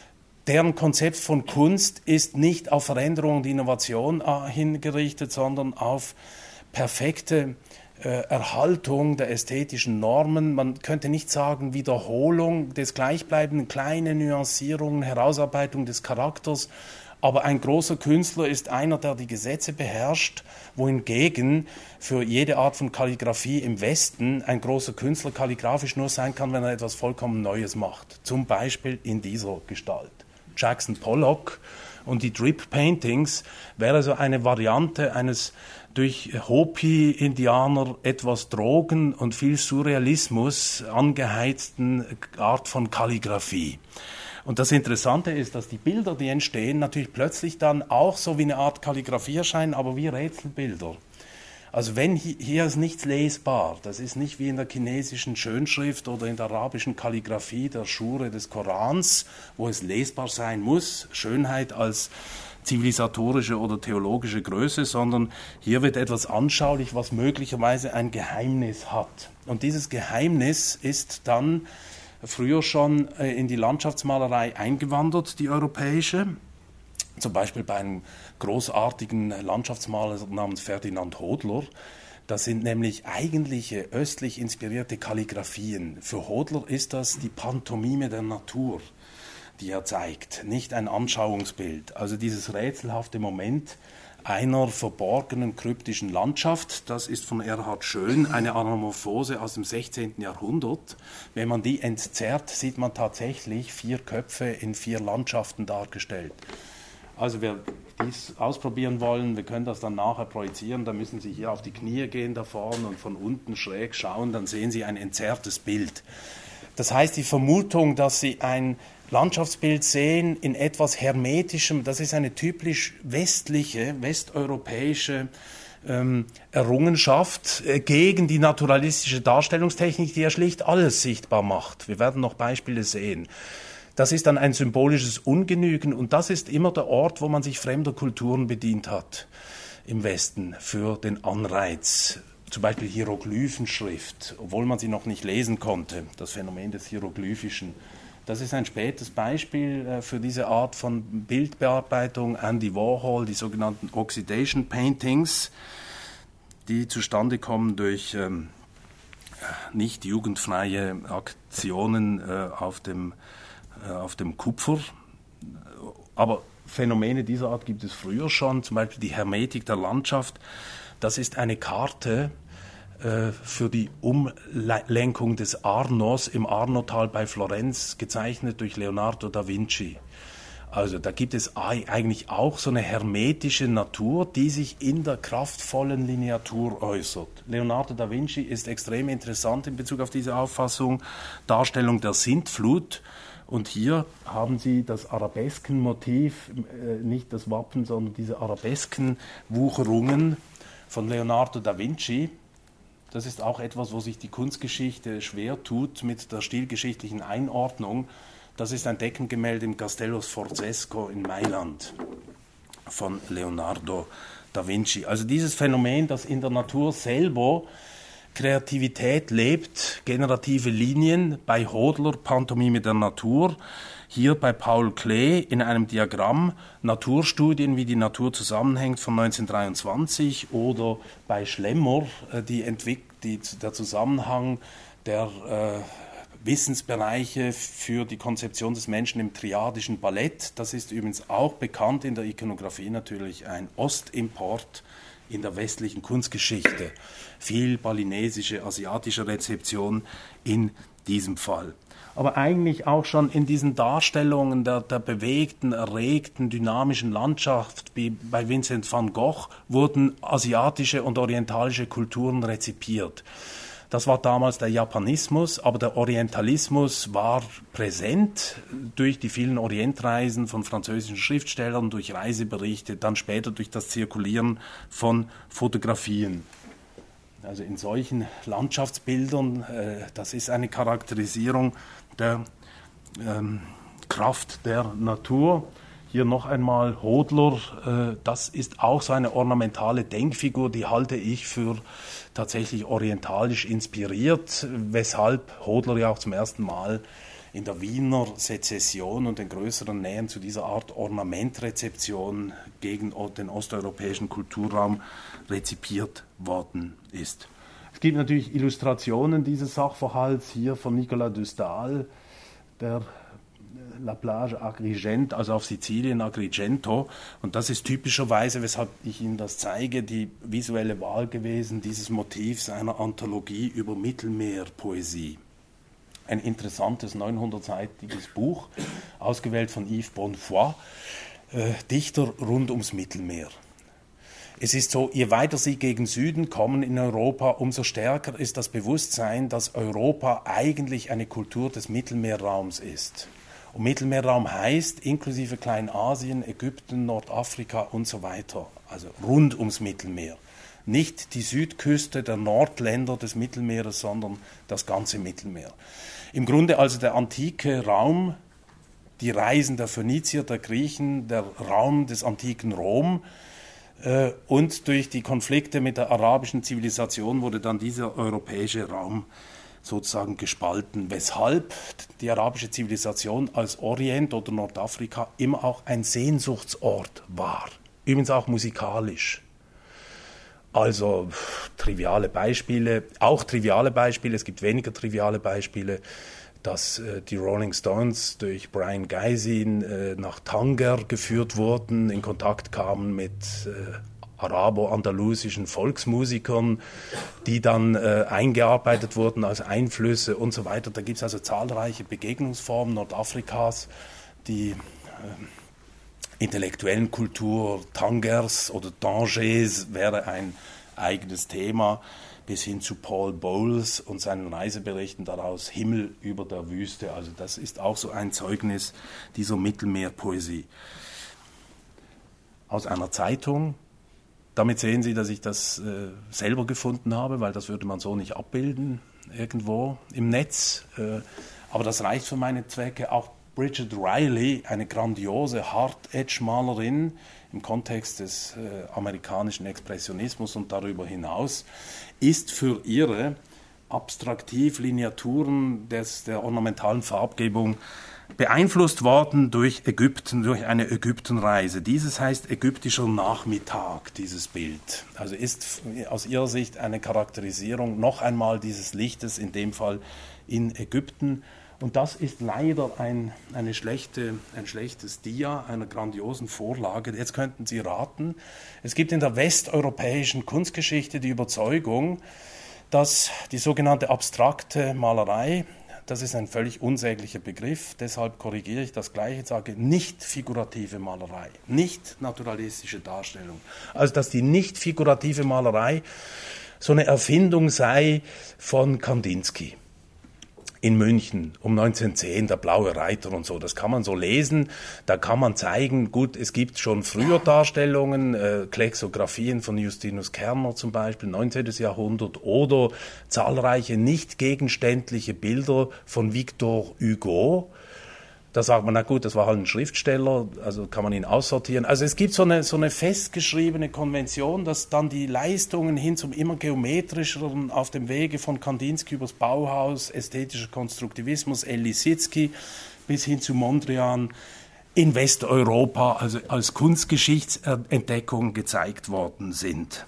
deren Konzept von Kunst ist nicht auf Veränderung und Innovation hingerichtet, sondern auf perfekte äh, Erhaltung der ästhetischen Normen. Man könnte nicht sagen Wiederholung des Gleichbleibenden, kleine Nuancierungen, Herausarbeitung des Charakters. Aber ein großer Künstler ist einer, der die Gesetze beherrscht, wohingegen für jede Art von Kalligraphie im Westen ein großer Künstler kalligrafisch nur sein kann, wenn er etwas vollkommen Neues macht. Zum Beispiel in dieser Gestalt. Jackson Pollock und die Drip Paintings wäre so eine Variante eines durch Hopi-Indianer etwas Drogen und viel Surrealismus angeheizten Art von Kalligraphie. Und das Interessante ist, dass die Bilder, die entstehen, natürlich plötzlich dann auch so wie eine Art Kalligraphie erscheinen, aber wie Rätselbilder. Also wenn hier, hier ist nichts lesbar, das ist nicht wie in der chinesischen Schönschrift oder in der arabischen Kalligraphie der Schure des Korans, wo es lesbar sein muss, Schönheit als zivilisatorische oder theologische Größe, sondern hier wird etwas anschaulich, was möglicherweise ein Geheimnis hat. Und dieses Geheimnis ist dann früher schon in die Landschaftsmalerei eingewandert, die europäische. Zum Beispiel bei einem großartigen Landschaftsmaler namens Ferdinand Hodler. Das sind nämlich eigentliche östlich inspirierte Kalligraphien. Für Hodler ist das die Pantomime der Natur, die er zeigt, nicht ein Anschauungsbild. Also dieses rätselhafte Moment einer verborgenen kryptischen Landschaft. Das ist von Erhard Schön eine Anamorphose aus dem sechzehnten Jahrhundert. Wenn man die entzerrt, sieht man tatsächlich vier Köpfe in vier Landschaften dargestellt. Also wer dies ausprobieren wollen, wir können das dann nachher projizieren, da müssen Sie hier auf die Knie gehen da vorne und von unten schräg schauen, dann sehen Sie ein entzerrtes Bild. Das heißt, die Vermutung, dass Sie ein Landschaftsbild sehen in etwas Hermetischem, das ist eine typisch westliche, westeuropäische ähm, Errungenschaft äh, gegen die naturalistische Darstellungstechnik, die ja schlicht alles sichtbar macht. Wir werden noch Beispiele sehen. Das ist dann ein symbolisches Ungenügen und das ist immer der Ort, wo man sich fremder Kulturen bedient hat im Westen für den Anreiz. Zum Beispiel Hieroglyphenschrift, obwohl man sie noch nicht lesen konnte, das Phänomen des Hieroglyphischen. Das ist ein spätes Beispiel äh, für diese Art von Bildbearbeitung. Andy Warhol, die sogenannten Oxidation Paintings, die zustande kommen durch ähm, nicht jugendfreie Aktionen äh, auf dem, äh, auf dem Kupfer. Aber Phänomene dieser Art gibt es früher schon, zum Beispiel die Hermetik der Landschaft. Das ist eine Karte für die Umlenkung des Arnos im Arnotal bei Florenz, gezeichnet durch Leonardo da Vinci. Also da gibt es eigentlich auch so eine hermetische Natur, die sich in der kraftvollen Lineatur äußert. Leonardo da Vinci ist extrem interessant in Bezug auf diese Auffassung, Darstellung der Sintflut. Und hier haben Sie das Arabeskenmotiv, nicht das Wappen, sondern diese Arabeskenwucherungen von Leonardo da Vinci. Das ist auch etwas, wo sich die Kunstgeschichte schwer tut mit der stilgeschichtlichen Einordnung. Das ist ein Deckengemälde im Castello Sforzesco in Mailand von Leonardo da Vinci. Also dieses Phänomen, dass in der Natur selber Kreativität lebt, generative Linien, bei Hodler Pantomime der Natur, hier bei Paul Klee in einem Diagramm Naturstudien, wie die Natur zusammenhängt von neunzehnhundertdreiundzwanzig, oder bei Schlemmer die Entwick- die, der Zusammenhang der äh, Wissensbereiche für die Konzeption des Menschen im triadischen Ballett. Das ist übrigens auch bekannt in der Ikonographie, natürlich ein Ostimport in der westlichen Kunstgeschichte. Viel balinesische, asiatische Rezeption in diesem Fall. Aber eigentlich auch schon in diesen Darstellungen der, der bewegten, erregten, dynamischen Landschaft, wie bei Vincent van Gogh, wurden asiatische und orientalische Kulturen rezipiert. Das war damals der Japanismus, aber der Orientalismus war präsent durch die vielen Orientreisen von französischen Schriftstellern, durch Reiseberichte, dann später durch das Zirkulieren von Fotografien. Also in solchen Landschaftsbildern, äh, das ist eine Charakterisierung der ähm, Kraft der Natur. Hier noch einmal Hodler, äh, das ist auch so eine ornamentale Denkfigur, die halte ich für tatsächlich orientalisch inspiriert, weshalb Hodler ja auch zum ersten Mal in der Wiener Sezession und den größeren Nähen zu dieser Art Ornamentrezeption gegen den osteuropäischen Kulturraum rezipiert worden ist. Es gibt natürlich Illustrationen dieses Sachverhalts, hier von Nicolas de Stael, der La Plage Agrigent, also auf Sizilien Agrigento, und das ist typischerweise, weshalb ich Ihnen das zeige, die visuelle Wahl gewesen dieses Motivs einer Anthologie über Mittelmeerpoesie. Ein interessantes neunhundertseitiges Buch, ausgewählt von Yves Bonnefoy, äh, Dichter rund ums Mittelmeer. Es ist so, je weiter Sie gegen Süden kommen in Europa, umso stärker ist das Bewusstsein, dass Europa eigentlich eine Kultur des Mittelmeerraums ist. Und Mittelmeerraum heißt inklusive Kleinasien, Ägypten, Nordafrika und so weiter, also rund ums Mittelmeer. Nicht die Südküste der Nordländer des Mittelmeeres, sondern das ganze Mittelmeer. Im Grunde also der antike Raum, die Reisen der Phönizier, der Griechen, der Raum des antiken Rom, äh, und durch die Konflikte mit der arabischen Zivilisation wurde dann dieser europäische Raum sozusagen gespalten, weshalb die arabische Zivilisation als Orient oder Nordafrika immer auch ein Sehnsuchtsort war. Übrigens auch musikalisch. Also triviale Beispiele, auch triviale Beispiele, es gibt weniger triviale Beispiele, dass äh, die Rolling Stones durch Brian Gysin äh, nach Tanger geführt wurden, in Kontakt kamen mit äh, arabo-andalusischen Volksmusikern, die dann äh, eingearbeitet wurden als Einflüsse und so weiter. Da gibt es also zahlreiche Begegnungsformen Nordafrikas, die äh, intellektuellen Kultur, Tangers oder Tanges wäre ein eigenes Thema, bis hin zu Paul Bowles und seinen Reiseberichten daraus, Himmel über der Wüste. Also das ist auch so ein Zeugnis dieser Mittelmeerpoesie. Aus einer Zeitung. Damit sehen Sie, dass ich das äh, selber gefunden habe, weil das würde man so nicht abbilden irgendwo im Netz. Äh, aber das reicht für meine Zwecke. Auch Bridget Riley, eine grandiose Hard-Edge-Malerin im Kontext des äh, amerikanischen Expressionismus und darüber hinaus, ist für ihre Abstraktiv-Lineaturen des, der ornamentalen Farbgebung beeinflusst worden durch Ägypten, durch eine Ägyptenreise. Dieses heißt ägyptischer Nachmittag, dieses Bild. Also ist aus ihrer Sicht eine Charakterisierung noch einmal dieses Lichtes, in dem Fall in Ägypten. Und das ist leider ein, eine schlechte, ein schlechtes Dia einer grandiosen Vorlage. Jetzt könnten Sie raten, es gibt in der westeuropäischen Kunstgeschichte die Überzeugung, dass die sogenannte abstrakte Malerei, das ist ein völlig unsäglicher Begriff, deshalb korrigiere ich das Gleiche, sage nicht figurative Malerei, nicht naturalistische Darstellung. Also dass die nicht figurative Malerei so eine Erfindung sei von Kandinsky in München um neunzehnhundertzehn, der Blaue Reiter und so. Das kann man so lesen, da kann man zeigen, gut, es gibt schon früher Darstellungen, äh, Klexographien von Justinus Kerner zum Beispiel, neunzehnten Jahrhundert, oder zahlreiche nicht gegenständliche Bilder von Victor Hugo. Da sagt man, na gut, das war halt ein Schriftsteller, also kann man ihn aussortieren. Also es gibt so eine, so eine festgeschriebene Konvention, dass dann die Leistungen hin zum immer geometrischeren auf dem Wege von Kandinsky übers Bauhaus, ästhetischer Konstruktivismus, El Lissitzky bis hin zu Mondrian in Westeuropa, also als Kunstgeschichtsentdeckung gezeigt worden sind.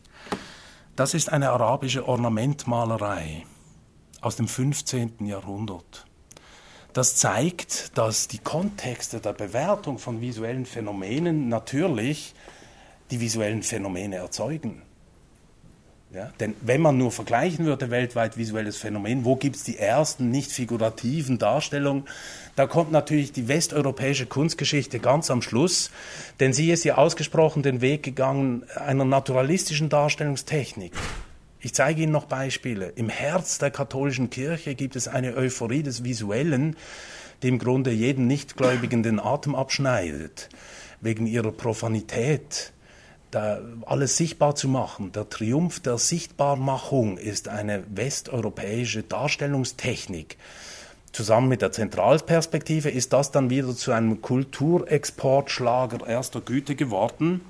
Das ist eine arabische Ornamentmalerei aus dem fünfzehnten Jahrhundert. Das zeigt, dass die Kontexte der Bewertung von visuellen Phänomenen natürlich die visuellen Phänomene erzeugen. Ja, denn wenn man nur vergleichen würde, weltweit visuelles Phänomen, wo gibt es die ersten nicht figurativen Darstellungen, da kommt natürlich die westeuropäische Kunstgeschichte ganz am Schluss, denn sie ist ja ausgesprochen den Weg gegangen einer naturalistischen Darstellungstechnik. Ich zeige Ihnen noch Beispiele. Im Herz der katholischen Kirche gibt es eine Euphorie des Visuellen, die im Grunde jeden Nichtgläubigen den Atem abschneidet, wegen ihrer Profanität. Da alles sichtbar zu machen, der Triumph der Sichtbarmachung ist eine westeuropäische Darstellungstechnik. Zusammen mit der Zentralperspektive ist das dann wieder zu einem Kulturexportschlager erster Güte geworden.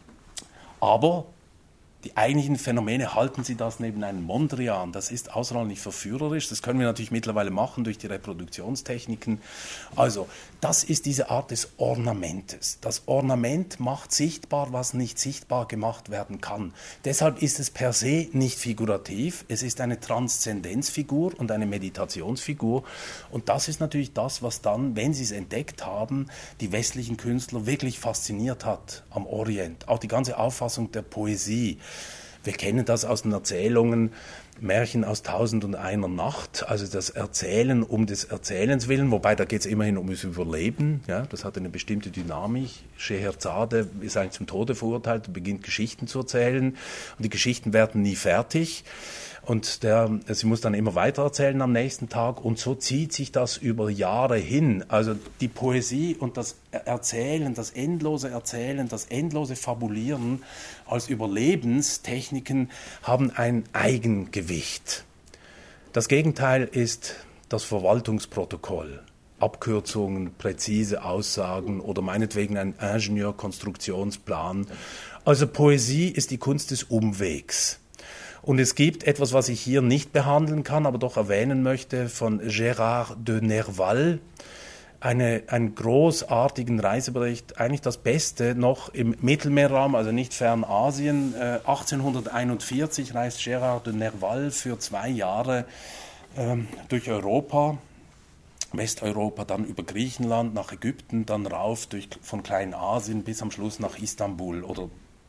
Aber die eigentlichen Phänomene, halten Sie das neben einem Mondrian, das ist außerordentlich verführerisch, das können wir natürlich mittlerweile machen durch die Reproduktionstechniken. Also, das ist diese Art des Ornamentes. Das Ornament macht sichtbar, was nicht sichtbar gemacht werden kann. Deshalb ist es per se nicht figurativ, es ist eine Transzendenzfigur und eine Meditationsfigur. Und das ist natürlich das, was dann, wenn Sie es entdeckt haben, die westlichen Künstler wirklich fasziniert hat am Orient. Auch die ganze Auffassung der Poesie. Wir kennen das aus den Erzählungen, Märchen aus Tausend und einer Nacht, also das Erzählen um des Erzählens willen, wobei da geht es immerhin um das Überleben, ja, das hat eine bestimmte Dynamik. Scheherazade ist eigentlich zum Tode verurteilt und beginnt Geschichten zu erzählen und die Geschichten werden nie fertig. Und der, sie muss dann immer weiter erzählen am nächsten Tag und so zieht sich das über Jahre hin. Also die Poesie und das Erzählen, das endlose Erzählen, das endlose Fabulieren als Überlebenstechniken haben ein Eigengewicht. Das Gegenteil ist das Verwaltungsprotokoll. Abkürzungen, präzise Aussagen oder meinetwegen ein Ingenieurkonstruktionsplan. Also Poesie ist die Kunst des Umwegs. Und es gibt etwas, was ich hier nicht behandeln kann, aber doch erwähnen möchte, von Gérard de Nerval, eine, einen großartigen Reisebericht, eigentlich das Beste noch im Mittelmeerraum, also nicht fern Asien. Äh, achtzehnhunderteinundvierzig reist Gérard de Nerval für zwei Jahre ähm, durch Europa, Westeuropa, dann über Griechenland nach Ägypten, dann rauf durch, von Kleinasien bis am Schluss nach Istanbul oder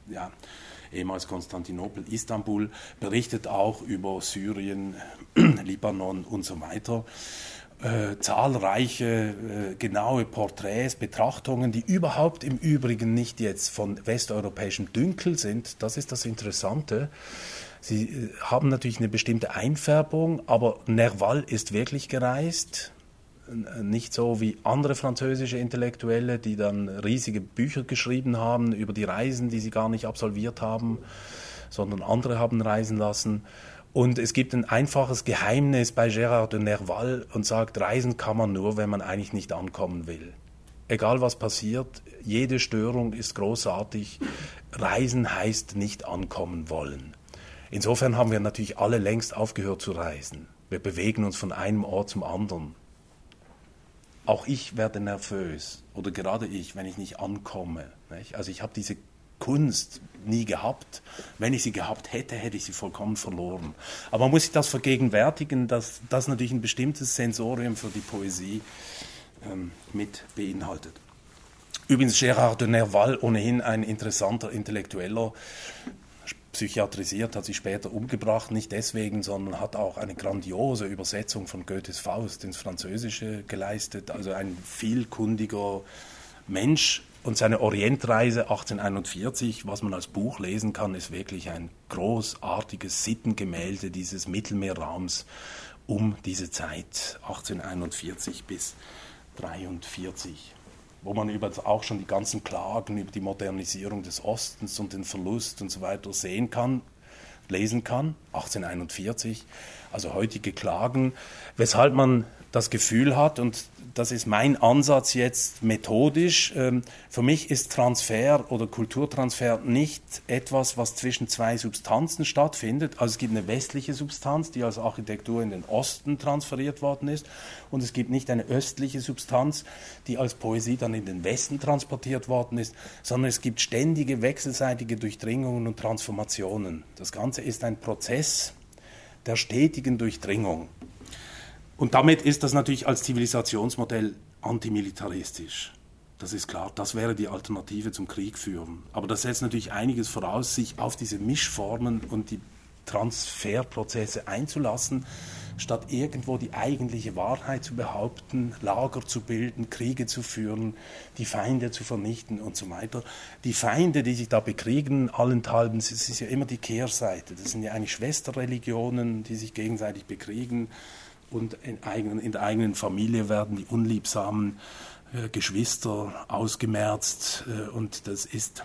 ja, ehemals Konstantinopel, Istanbul, berichtet auch über Syrien, Libanon und so weiter. Äh, zahlreiche, äh, genaue Porträts, Betrachtungen, die überhaupt im Übrigen nicht jetzt von westeuropäischem Dünkel sind. Das ist das Interessante. Sie äh, haben natürlich eine bestimmte Einfärbung, aber Nerval ist wirklich gereist. Nicht so wie andere französische Intellektuelle, die dann riesige Bücher geschrieben haben über die Reisen, die sie gar nicht absolviert haben, sondern andere haben reisen lassen. Und es gibt ein einfaches Geheimnis bei Gérard de Nerval und sagt, reisen kann man nur, wenn man eigentlich nicht ankommen will. Egal was passiert, jede Störung ist großartig. Reisen heißt nicht ankommen wollen. Insofern haben wir natürlich alle längst aufgehört zu reisen. Wir bewegen uns von einem Ort zum anderen. Auch ich werde nervös, oder gerade ich, wenn ich nicht ankomme. Nicht? Also ich habe diese Kunst nie gehabt. Wenn ich sie gehabt hätte, hätte ich sie vollkommen verloren. Aber man muss sich das vergegenwärtigen, dass das natürlich ein bestimmtes Sensorium für die Poesie ähm, mit beinhaltet. Übrigens Gérard de Nerval, ohnehin ein interessanter Intellektueller, psychiatrisiert, hat sich später umgebracht, nicht deswegen, sondern hat auch eine grandiose Übersetzung von Goethes Faust ins Französische geleistet, also ein vielkundiger Mensch. Und seine Orientreise achtzehnhunderteinundvierzig, was man als Buch lesen kann, ist wirklich ein großartiges Sittengemälde dieses Mittelmeerraums um diese Zeit, achtzehnhunderteinundvierzig bis dreiundvierzig, wo man über auch schon die ganzen Klagen über die Modernisierung des Ostens und den Verlust und so weiter sehen kann, lesen kann, achtzehnhunderteinundvierzig, also heutige Klagen, weshalb man das Gefühl hat, und das ist mein Ansatz jetzt methodisch, ähm, für mich ist Transfer oder Kulturtransfer nicht etwas, was zwischen zwei Substanzen stattfindet. Also es gibt eine westliche Substanz, die als Architektur in den Osten transferiert worden ist, und es gibt nicht eine östliche Substanz, die als Poesie dann in den Westen transportiert worden ist, sondern es gibt ständige wechselseitige Durchdringungen und Transformationen. Das Ganze ist ein Prozess der stetigen Durchdringung. Und damit ist das natürlich als Zivilisationsmodell antimilitaristisch. Das ist klar, das wäre die Alternative zum Krieg führen. Aber das setzt natürlich einiges voraus, sich auf diese Mischformen und die Transferprozesse einzulassen, statt irgendwo die eigentliche Wahrheit zu behaupten, Lager zu bilden, Kriege zu führen, die Feinde zu vernichten und so weiter. Die Feinde, die sich da bekriegen, allenthalben, das ist ja immer die Kehrseite. Das sind ja eigentlich Schwesterreligionen, die sich gegenseitig bekriegen. Und in, eigenen, in der eigenen Familie werden die unliebsamen äh, Geschwister ausgemerzt äh, und das ist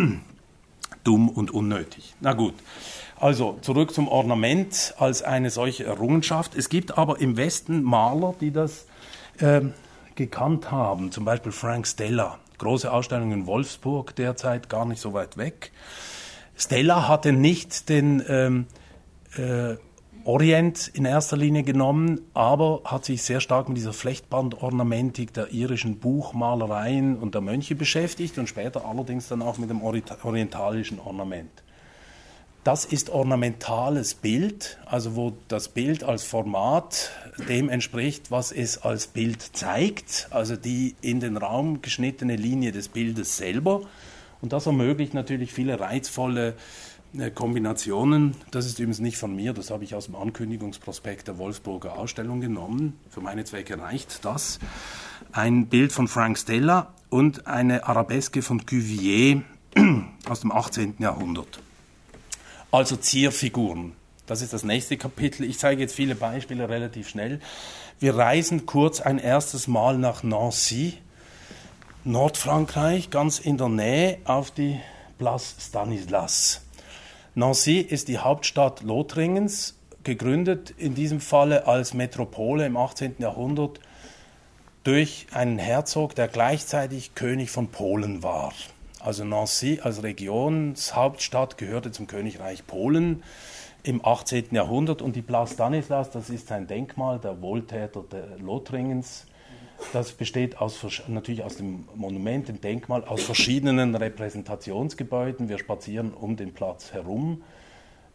dumm und unnötig. Na gut, also zurück zum Ornament als eine solche Errungenschaft. Es gibt aber im Westen Maler, die das äh, gekannt haben, zum Beispiel Frank Stella, große Ausstellung in Wolfsburg derzeit, gar nicht so weit weg. Stella hatte nicht den ähm, äh, Orient in erster Linie genommen, aber hat sich sehr stark mit dieser Flechtbandornamentik der irischen Buchmalereien und der Mönche beschäftigt und später allerdings dann auch mit dem orientalischen Ornament. Das ist ornamentales Bild, also wo das Bild als Format dem entspricht, was es als Bild zeigt, also die in den Raum geschnittene Linie des Bildes selber. Und das ermöglicht natürlich viele reizvolle Kombinationen. Das ist übrigens nicht von mir, das habe ich aus dem Ankündigungsprospekt der Wolfsburger Ausstellung genommen. Für meine Zwecke reicht das. Ein Bild von Frank Stella und eine Arabeske von Cuvier aus dem achtzehnten Jahrhundert. Also Zierfiguren. Das ist das nächste Kapitel. Ich zeige jetzt viele Beispiele relativ schnell. Wir reisen kurz ein erstes Mal nach Nancy, Nordfrankreich, ganz in der Nähe auf die Place Stanislas. Nancy ist die Hauptstadt Lothringens, gegründet in diesem Falle als Metropole im achtzehnten Jahrhundert durch einen Herzog, der gleichzeitig König von Polen war. Also Nancy als Regionshauptstadt gehörte zum Königreich Polen im achtzehnten Jahrhundert und die Place Stanislas, das ist ein Denkmal der Wohltäter der Lothringens. Das besteht aus, natürlich aus dem Monument, dem Denkmal, aus verschiedenen Repräsentationsgebäuden. Wir spazieren um den Platz herum.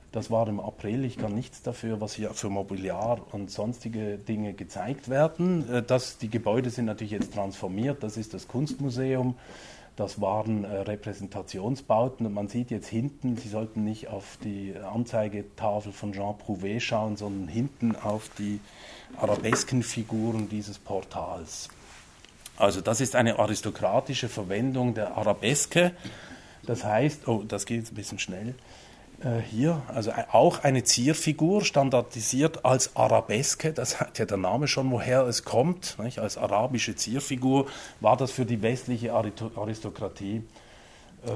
Das war im April, ich kann nichts dafür, was hier für Mobiliar und sonstige Dinge gezeigt werden. Das, die Gebäude sind natürlich jetzt transformiert, das ist das Kunstmuseum. Das waren äh, Repräsentationsbauten und man sieht jetzt hinten, Sie sollten nicht auf die Anzeigetafel von Jean Prouvé schauen, sondern hinten auf die Arabeskenfiguren dieses Portals. Also das ist eine aristokratische Verwendung der Arabeske. Das heißt, oh, das geht jetzt ein bisschen schnell. Äh, hier, also auch eine Zierfigur, standardisiert als Arabeske, das hat ja der Name schon, woher es kommt, nicht? Als arabische Zierfigur war das für die westliche Aristokratie äh,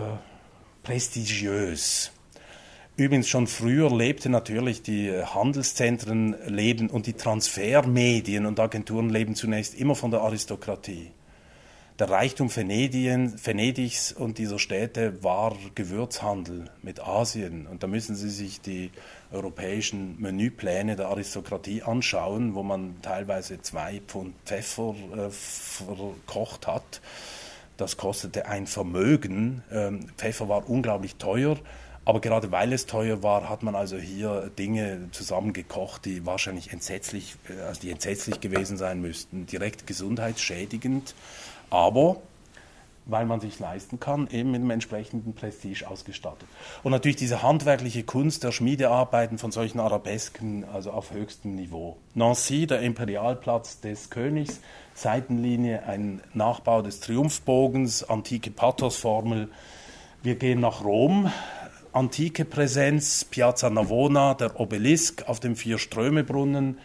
prestigiös. Übrigens schon früher lebte natürlich die Handelszentren leben und die Transfermedien und Agenturen leben zunächst immer von der Aristokratie. Der Reichtum Venedien, Venedigs und dieser Städte war Gewürzhandel mit Asien. Und da müssen Sie sich die europäischen Menüpläne der Aristokratie anschauen, wo man teilweise zwei Pfund Pfeffer äh, verkocht hat. Das kostete ein Vermögen. Ähm, Pfeffer war unglaublich teuer. Aber gerade weil es teuer war, hat man also hier Dinge zusammengekocht, die wahrscheinlich entsetzlich, also die entsetzlich gewesen sein müssten, direkt gesundheitsschädigend. Aber, weil man sich leisten kann, eben mit einem entsprechenden Prestige ausgestattet. Und natürlich diese handwerkliche Kunst der Schmiedearbeiten von solchen Arabesken, also auf höchstem Niveau. Nancy, der Imperialplatz des Königs, Seitenlinie, ein Nachbau des Triumphbogens, antike Pathosformel. Wir gehen nach Rom, antike Präsenz, Piazza Navona, der Obelisk auf dem Vier-Ströme-Brunnen,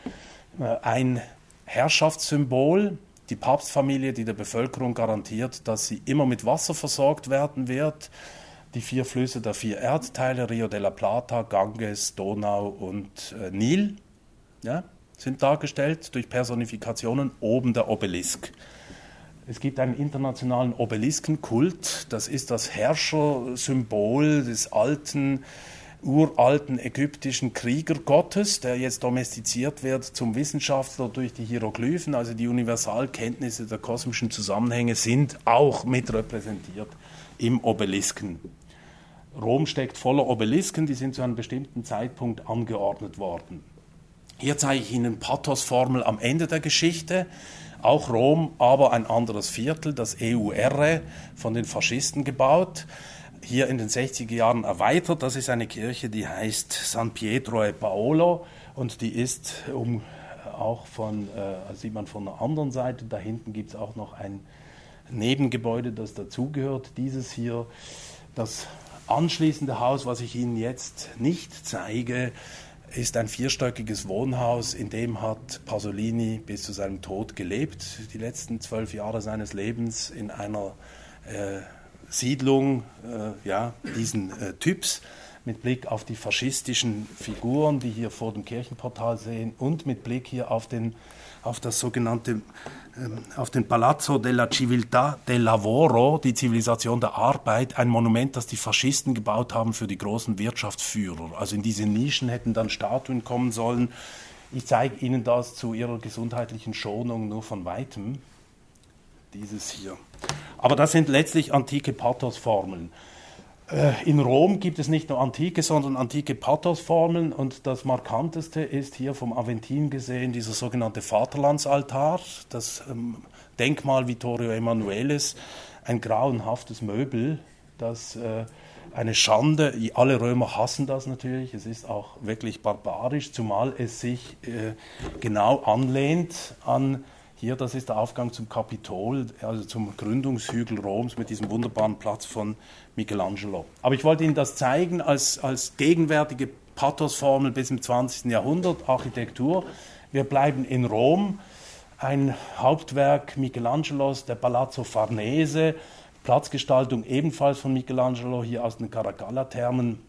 ein Herrschaftssymbol, die Papstfamilie, die der Bevölkerung garantiert, dass sie immer mit Wasser versorgt werden wird. Die vier Flüsse der vier Erdteile, Rio de la Plata, Ganges, Donau und äh, Nil, ja, sind dargestellt durch Personifikationen, oben der Obelisk. Es gibt einen internationalen Obeliskenkult, das ist das Herrschersymbol des alten, uralten ägyptischen Kriegergottes, der jetzt domestiziert wird zum Wissenschaftler durch die Hieroglyphen, also die Universalkenntnisse der kosmischen Zusammenhänge sind auch mit repräsentiert im Obelisken. Rom steckt voller Obelisken, die sind zu einem bestimmten Zeitpunkt angeordnet worden. Hier zeige ich Ihnen Pathosformel am Ende der Geschichte. Auch Rom, aber ein anderes Viertel, das E U R, von den Faschisten gebaut. Hier in den sechziger Jahren erweitert. Das ist eine Kirche, die heißt San Pietro e Paolo und die ist um, auch von, äh, sieht man von der anderen Seite, da hinten gibt es auch noch ein Nebengebäude, das dazugehört. Dieses hier, das anschließende Haus, was ich Ihnen jetzt nicht zeige, ist ein vierstöckiges Wohnhaus, in dem hat Pasolini bis zu seinem Tod gelebt, die letzten zwölf Jahre seines Lebens in einer äh, Siedlung äh, ja, diesen äh, Typs mit Blick auf die faschistischen Figuren, die hier vor dem Kirchenportal sehen und mit Blick hier auf, den, auf das sogenannte ähm, auf den Palazzo della Civiltà del Lavoro, die Zivilisation der Arbeit, ein Monument, das die Faschisten gebaut haben für die großen Wirtschaftsführer. Also in diese Nischen hätten dann Statuen kommen sollen. Ich zeige Ihnen das zu Ihrer gesundheitlichen Schonung nur von Weitem. Dieses hier. Aber das sind letztlich antike Pathosformeln. In Rom gibt es nicht nur antike, sondern antike Pathosformeln und das markanteste ist hier vom Aventin gesehen dieser sogenannte Vaterlandsaltar, das ähm, Denkmal Vittorio Emanuelis, ein grauenhaftes Möbel, das äh, eine Schande, alle Römer hassen das natürlich, es ist auch wirklich barbarisch, zumal es sich äh, genau anlehnt an hier, das ist der Aufgang zum Kapitol, also zum Gründungshügel Roms mit diesem wunderbaren Platz von Michelangelo. Aber ich wollte Ihnen das zeigen als, als gegenwärtige Pathosformel bis im zwanzigsten Jahrhundert, Architektur. Wir bleiben in Rom, ein Hauptwerk Michelangelos, der Palazzo Farnese, Platzgestaltung ebenfalls von Michelangelo, hier aus den Caracalla-Thermen.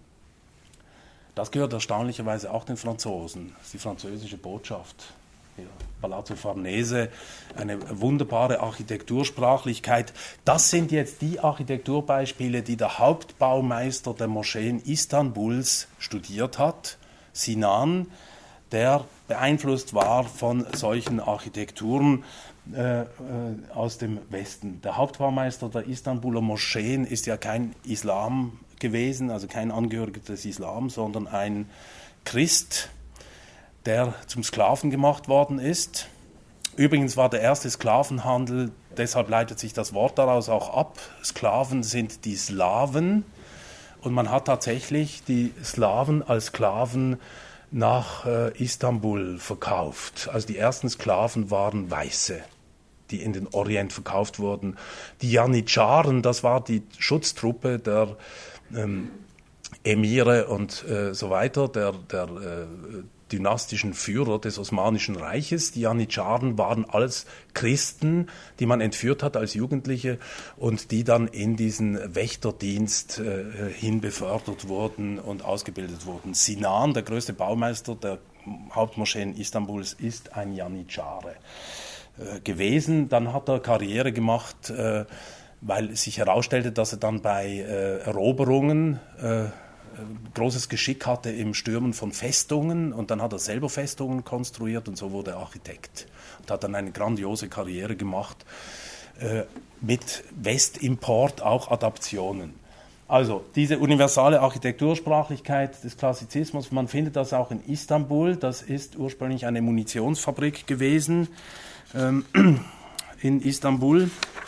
Das gehört erstaunlicherweise auch den Franzosen, das ist die französische Botschaft. Hier, Palazzo Farnese, eine wunderbare Architektursprachlichkeit. Das sind jetzt die Architekturbeispiele, die der Hauptbaumeister der Moscheen Istanbuls studiert hat, Sinan, der beeinflusst war von solchen Architekturen äh, äh, aus dem Westen. Der Hauptbaumeister der Istanbuler Moscheen ist ja kein Islam gewesen, also kein Angehöriger des Islam, sondern ein Christ, der zum Sklaven gemacht worden ist. Übrigens war der erste Sklavenhandel, deshalb leitet sich das Wort daraus auch ab, Sklaven sind die Slawen, und man hat tatsächlich die Slawen als Sklaven nach äh, Istanbul verkauft. Also die ersten Sklaven waren Weiße, die in den Orient verkauft wurden. Die Janitscharen, das war die Schutztruppe der ähm, Emire und äh, so weiter, der, der äh, dynastischen Führer des Osmanischen Reiches. Die Janitscharen waren alles Christen, die man entführt hat als Jugendliche und die dann in diesen Wächterdienst äh, hin befördert wurden und ausgebildet wurden. Sinan, der größte Baumeister der Hauptmoscheen Istanbuls, ist ein Janitschare äh, gewesen. Dann hat er Karriere gemacht, äh, weil sich herausstellte, dass er dann bei äh, Eroberungen äh, großes Geschick hatte im Stürmen von Festungen, und dann hat er selber Festungen konstruiert und so wurde er Architekt und hat dann eine grandiose Karriere gemacht äh, mit Westimport, auch Adaptionen. Also diese universale Architektursprachlichkeit des Klassizismus, man findet das auch in Istanbul, das ist ursprünglich eine Munitionsfabrik gewesen ähm, in Istanbul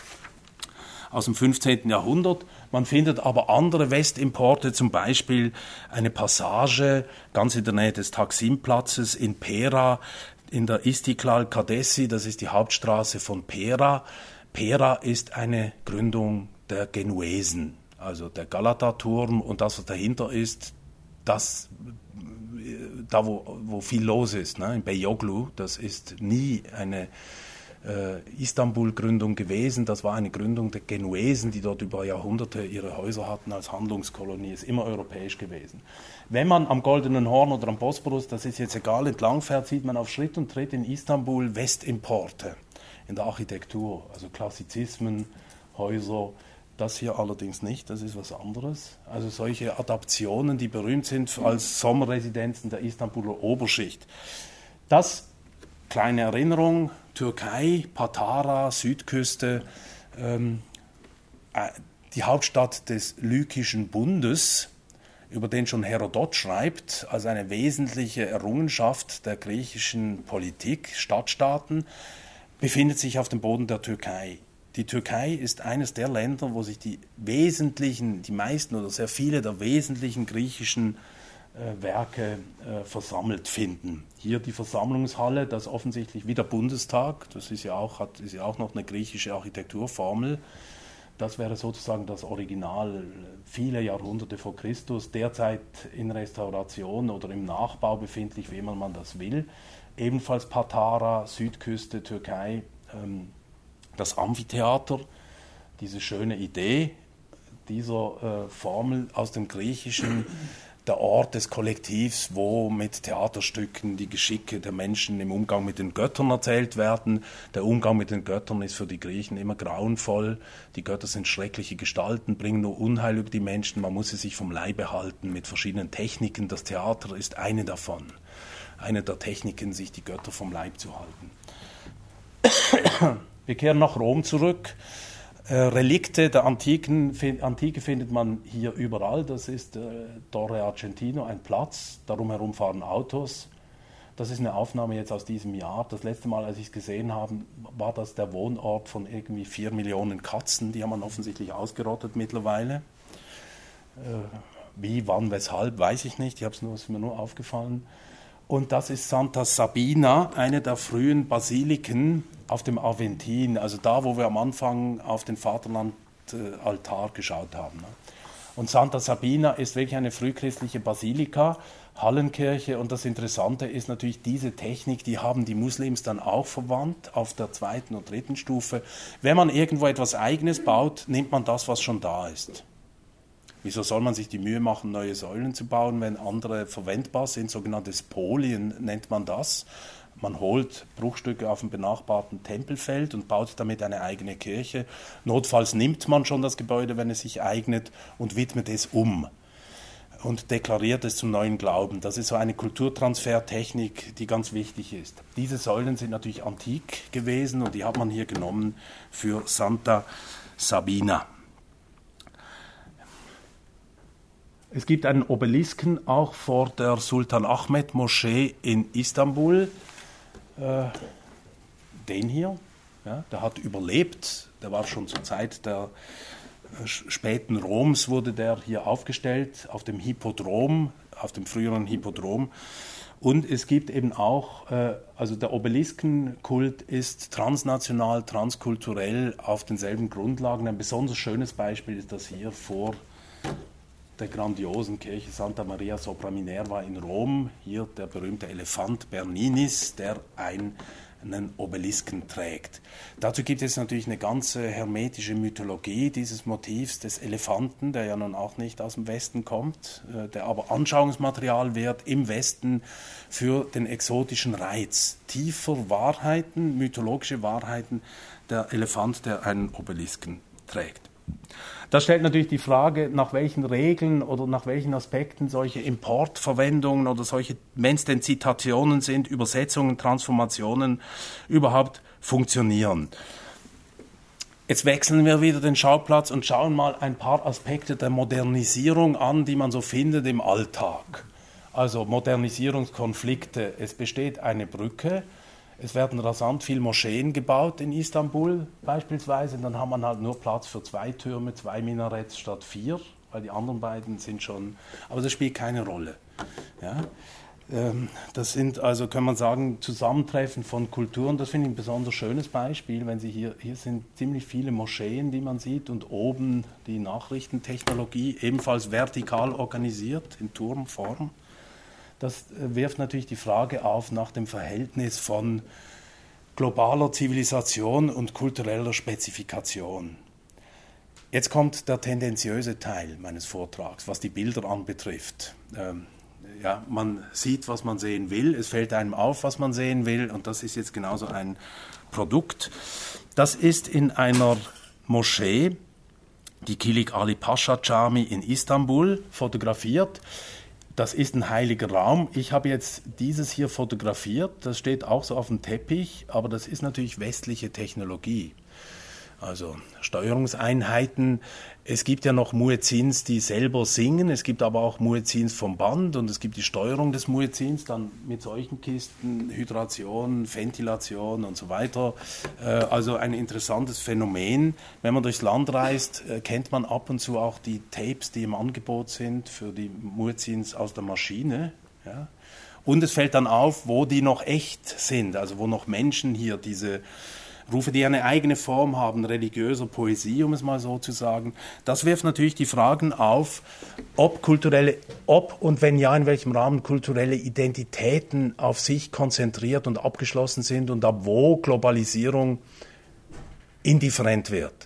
aus dem fünfzehnten Jahrhundert. Man findet aber andere Westimporte, zum Beispiel eine Passage ganz in der Nähe des Taksim-Platzes in Pera, in der Istiklal Caddesi, das ist die Hauptstraße von Pera. Pera ist eine Gründung der Genuesen, also der Galata-Turm und das, was dahinter ist, das, da wo, wo viel los ist, ne, in Beyoğlu, das ist nie eine Äh, Istanbul-Gründung gewesen. Das war eine Gründung der Genuesen, die dort über Jahrhunderte ihre Häuser hatten als Handlungskolonie. Ist immer europäisch gewesen. Wenn man am Goldenen Horn oder am Bosporus, das ist jetzt egal, entlangfährt, sieht man auf Schritt und Tritt in Istanbul Westimporte in der Architektur, also Klassizismen, Häuser. Das hier allerdings nicht, das ist was anderes. Also solche Adaptionen, die berühmt sind als Sommerresidenzen der Istanbuler Oberschicht. Das, kleine Erinnerung, Türkei, Patara, Südküste, ähm, äh, die Hauptstadt des Lykischen Bundes, über den schon Herodot schreibt, als eine wesentliche Errungenschaft der griechischen Politik, Stadtstaaten, befindet sich auf dem Boden der Türkei. Die Türkei ist eines der Länder, wo sich die wesentlichen, die meisten oder sehr viele der wesentlichen griechischen Äh, Werke äh, versammelt finden. Hier die Versammlungshalle, das offensichtlich wie der Bundestag, das ist ja auch, hat, ist ja auch noch eine griechische Architekturformel. Das wäre sozusagen das Original, viele Jahrhunderte vor Christus, derzeit in Restauration oder im Nachbau befindlich, wie immer man das will. Ebenfalls Patara, Südküste, Türkei, ähm, das Amphitheater, diese schöne Idee dieser äh, Formel aus dem Griechischen, der Ort des Kollektivs, wo mit Theaterstücken die Geschicke der Menschen im Umgang mit den Göttern erzählt werden. Der Umgang mit den Göttern ist für die Griechen immer grauenvoll. Die Götter sind schreckliche Gestalten, bringen nur Unheil über die Menschen. Man muss sie sich vom Leibe halten mit verschiedenen Techniken. Das Theater ist eine davon. Eine der Techniken, sich die Götter vom Leib zu halten. Wir kehren nach Rom zurück. Äh, Relikte der Antiken, Antike findet man hier überall. Das ist äh, Torre Argentino, ein Platz. Darum herum fahren Autos. Das ist eine Aufnahme jetzt aus diesem Jahr. Das letzte Mal, als ich es gesehen habe, war das der Wohnort von irgendwie vier Millionen Katzen. Die haben man offensichtlich ausgerottet mittlerweile. Äh, wie, wann, weshalb, weiß ich nicht. Ich habe es nur, ist mir nur aufgefallen. Und das ist Santa Sabina, eine der frühen Basiliken auf dem Aventin, also da, wo wir am Anfang auf den Vaterlandaltar geschaut haben. Und Santa Sabina ist wirklich eine frühchristliche Basilika, Hallenkirche, und das Interessante ist natürlich diese Technik, die haben die Muslims dann auch verwandt auf der zweiten und dritten Stufe. Wenn man irgendwo etwas Eigenes baut, nimmt man das, was schon da ist. Wieso soll man sich die Mühe machen, neue Säulen zu bauen, wenn andere verwendbar sind? Sogenannte Spolien nennt man das. Man holt Bruchstücke auf dem benachbarten Tempelfeld und baut damit eine eigene Kirche. Notfalls nimmt man schon das Gebäude, wenn es sich eignet, und widmet es um und deklariert es zum neuen Glauben. Das ist so eine Kulturtransfertechnik, die ganz wichtig ist. Diese Säulen sind natürlich antik gewesen und die hat man hier genommen für Santa Sabina. Es gibt einen Obelisken auch vor der Sultan Ahmed Moschee in Istanbul. Äh, den hier, ja, der hat überlebt. Der war schon zur Zeit der äh, späten Roms, wurde der hier aufgestellt, auf dem Hippodrom, auf dem früheren Hippodrom. Und es gibt eben auch, äh, also der Obeliskenkult ist transnational, transkulturell auf denselben Grundlagen. Ein besonders schönes Beispiel ist das hier vor der grandiosen Kirche Santa Maria sopra Minerva in Rom. Hier der berühmte Elefant Berninis, der ein einen Obelisken trägt. Dazu gibt es natürlich eine ganze hermetische Mythologie dieses Motivs des Elefanten, der ja nun auch nicht aus dem Westen kommt, der aber Anschauungsmaterial wird im Westen für den exotischen Reiz tiefer Wahrheiten, mythologische Wahrheiten, der Elefant, der einen Obelisken trägt. Das stellt natürlich die Frage, nach welchen Regeln oder nach welchen Aspekten solche Importverwendungen oder solche, wenn es denn Zitationen sind, Übersetzungen, Transformationen überhaupt funktionieren. Jetzt wechseln wir wieder den Schauplatz und schauen mal ein paar Aspekte der Modernisierung an, die man so findet im Alltag. Also Modernisierungskonflikte. Es besteht eine Brücke. Es werden rasant viele Moscheen gebaut in Istanbul beispielsweise. Dann hat man halt nur Platz für zwei Türme, zwei Minaretts statt vier, weil die anderen beiden sind schon... Aber das spielt keine Rolle. Ja? Ähm, das sind also, kann man sagen, Zusammentreffen von Kulturen. Das finde ich ein besonders schönes Beispiel, wenn Sie hier... Hier sind ziemlich viele Moscheen, die man sieht, und oben die Nachrichtentechnologie, ebenfalls vertikal organisiert, in Turmform. Das wirft natürlich die Frage auf nach dem Verhältnis von globaler Zivilisation und kultureller Spezifikation. Jetzt kommt der tendenziöse Teil meines Vortrags, was die Bilder anbetrifft. Ähm, ja, man sieht, was man sehen will, es fällt einem auf, was man sehen will, und das ist jetzt genauso ein Produkt. Das ist in einer Moschee, die Kilik Ali Pascha Cami in Istanbul, fotografiert. Das ist ein heiliger Raum. Ich habe jetzt dieses hier fotografiert. Das steht auch so auf dem Teppich, aber das ist natürlich westliche Technologie. Also Steuerungseinheiten. Es gibt ja noch Muezzins, die selber singen. Es gibt aber auch Muezzins vom Band und es gibt die Steuerung des Muezzins dann mit solchen Kisten, Hydration, Ventilation und so weiter. Also ein interessantes Phänomen. Wenn man durchs Land reist, kennt man ab und zu auch die Tapes, die im Angebot sind für die Muezzins aus der Maschine. Ja. Und es fällt dann auf, wo die noch echt sind, also wo noch Menschen hier diese Rufe, die eine eigene Form haben, religiöser Poesie, um es mal so zu sagen. Das wirft natürlich die Fragen auf, ob kulturelle, ob und wenn ja, in welchem Rahmen kulturelle Identitäten auf sich konzentriert und abgeschlossen sind und ab wo Globalisierung indifferent wird.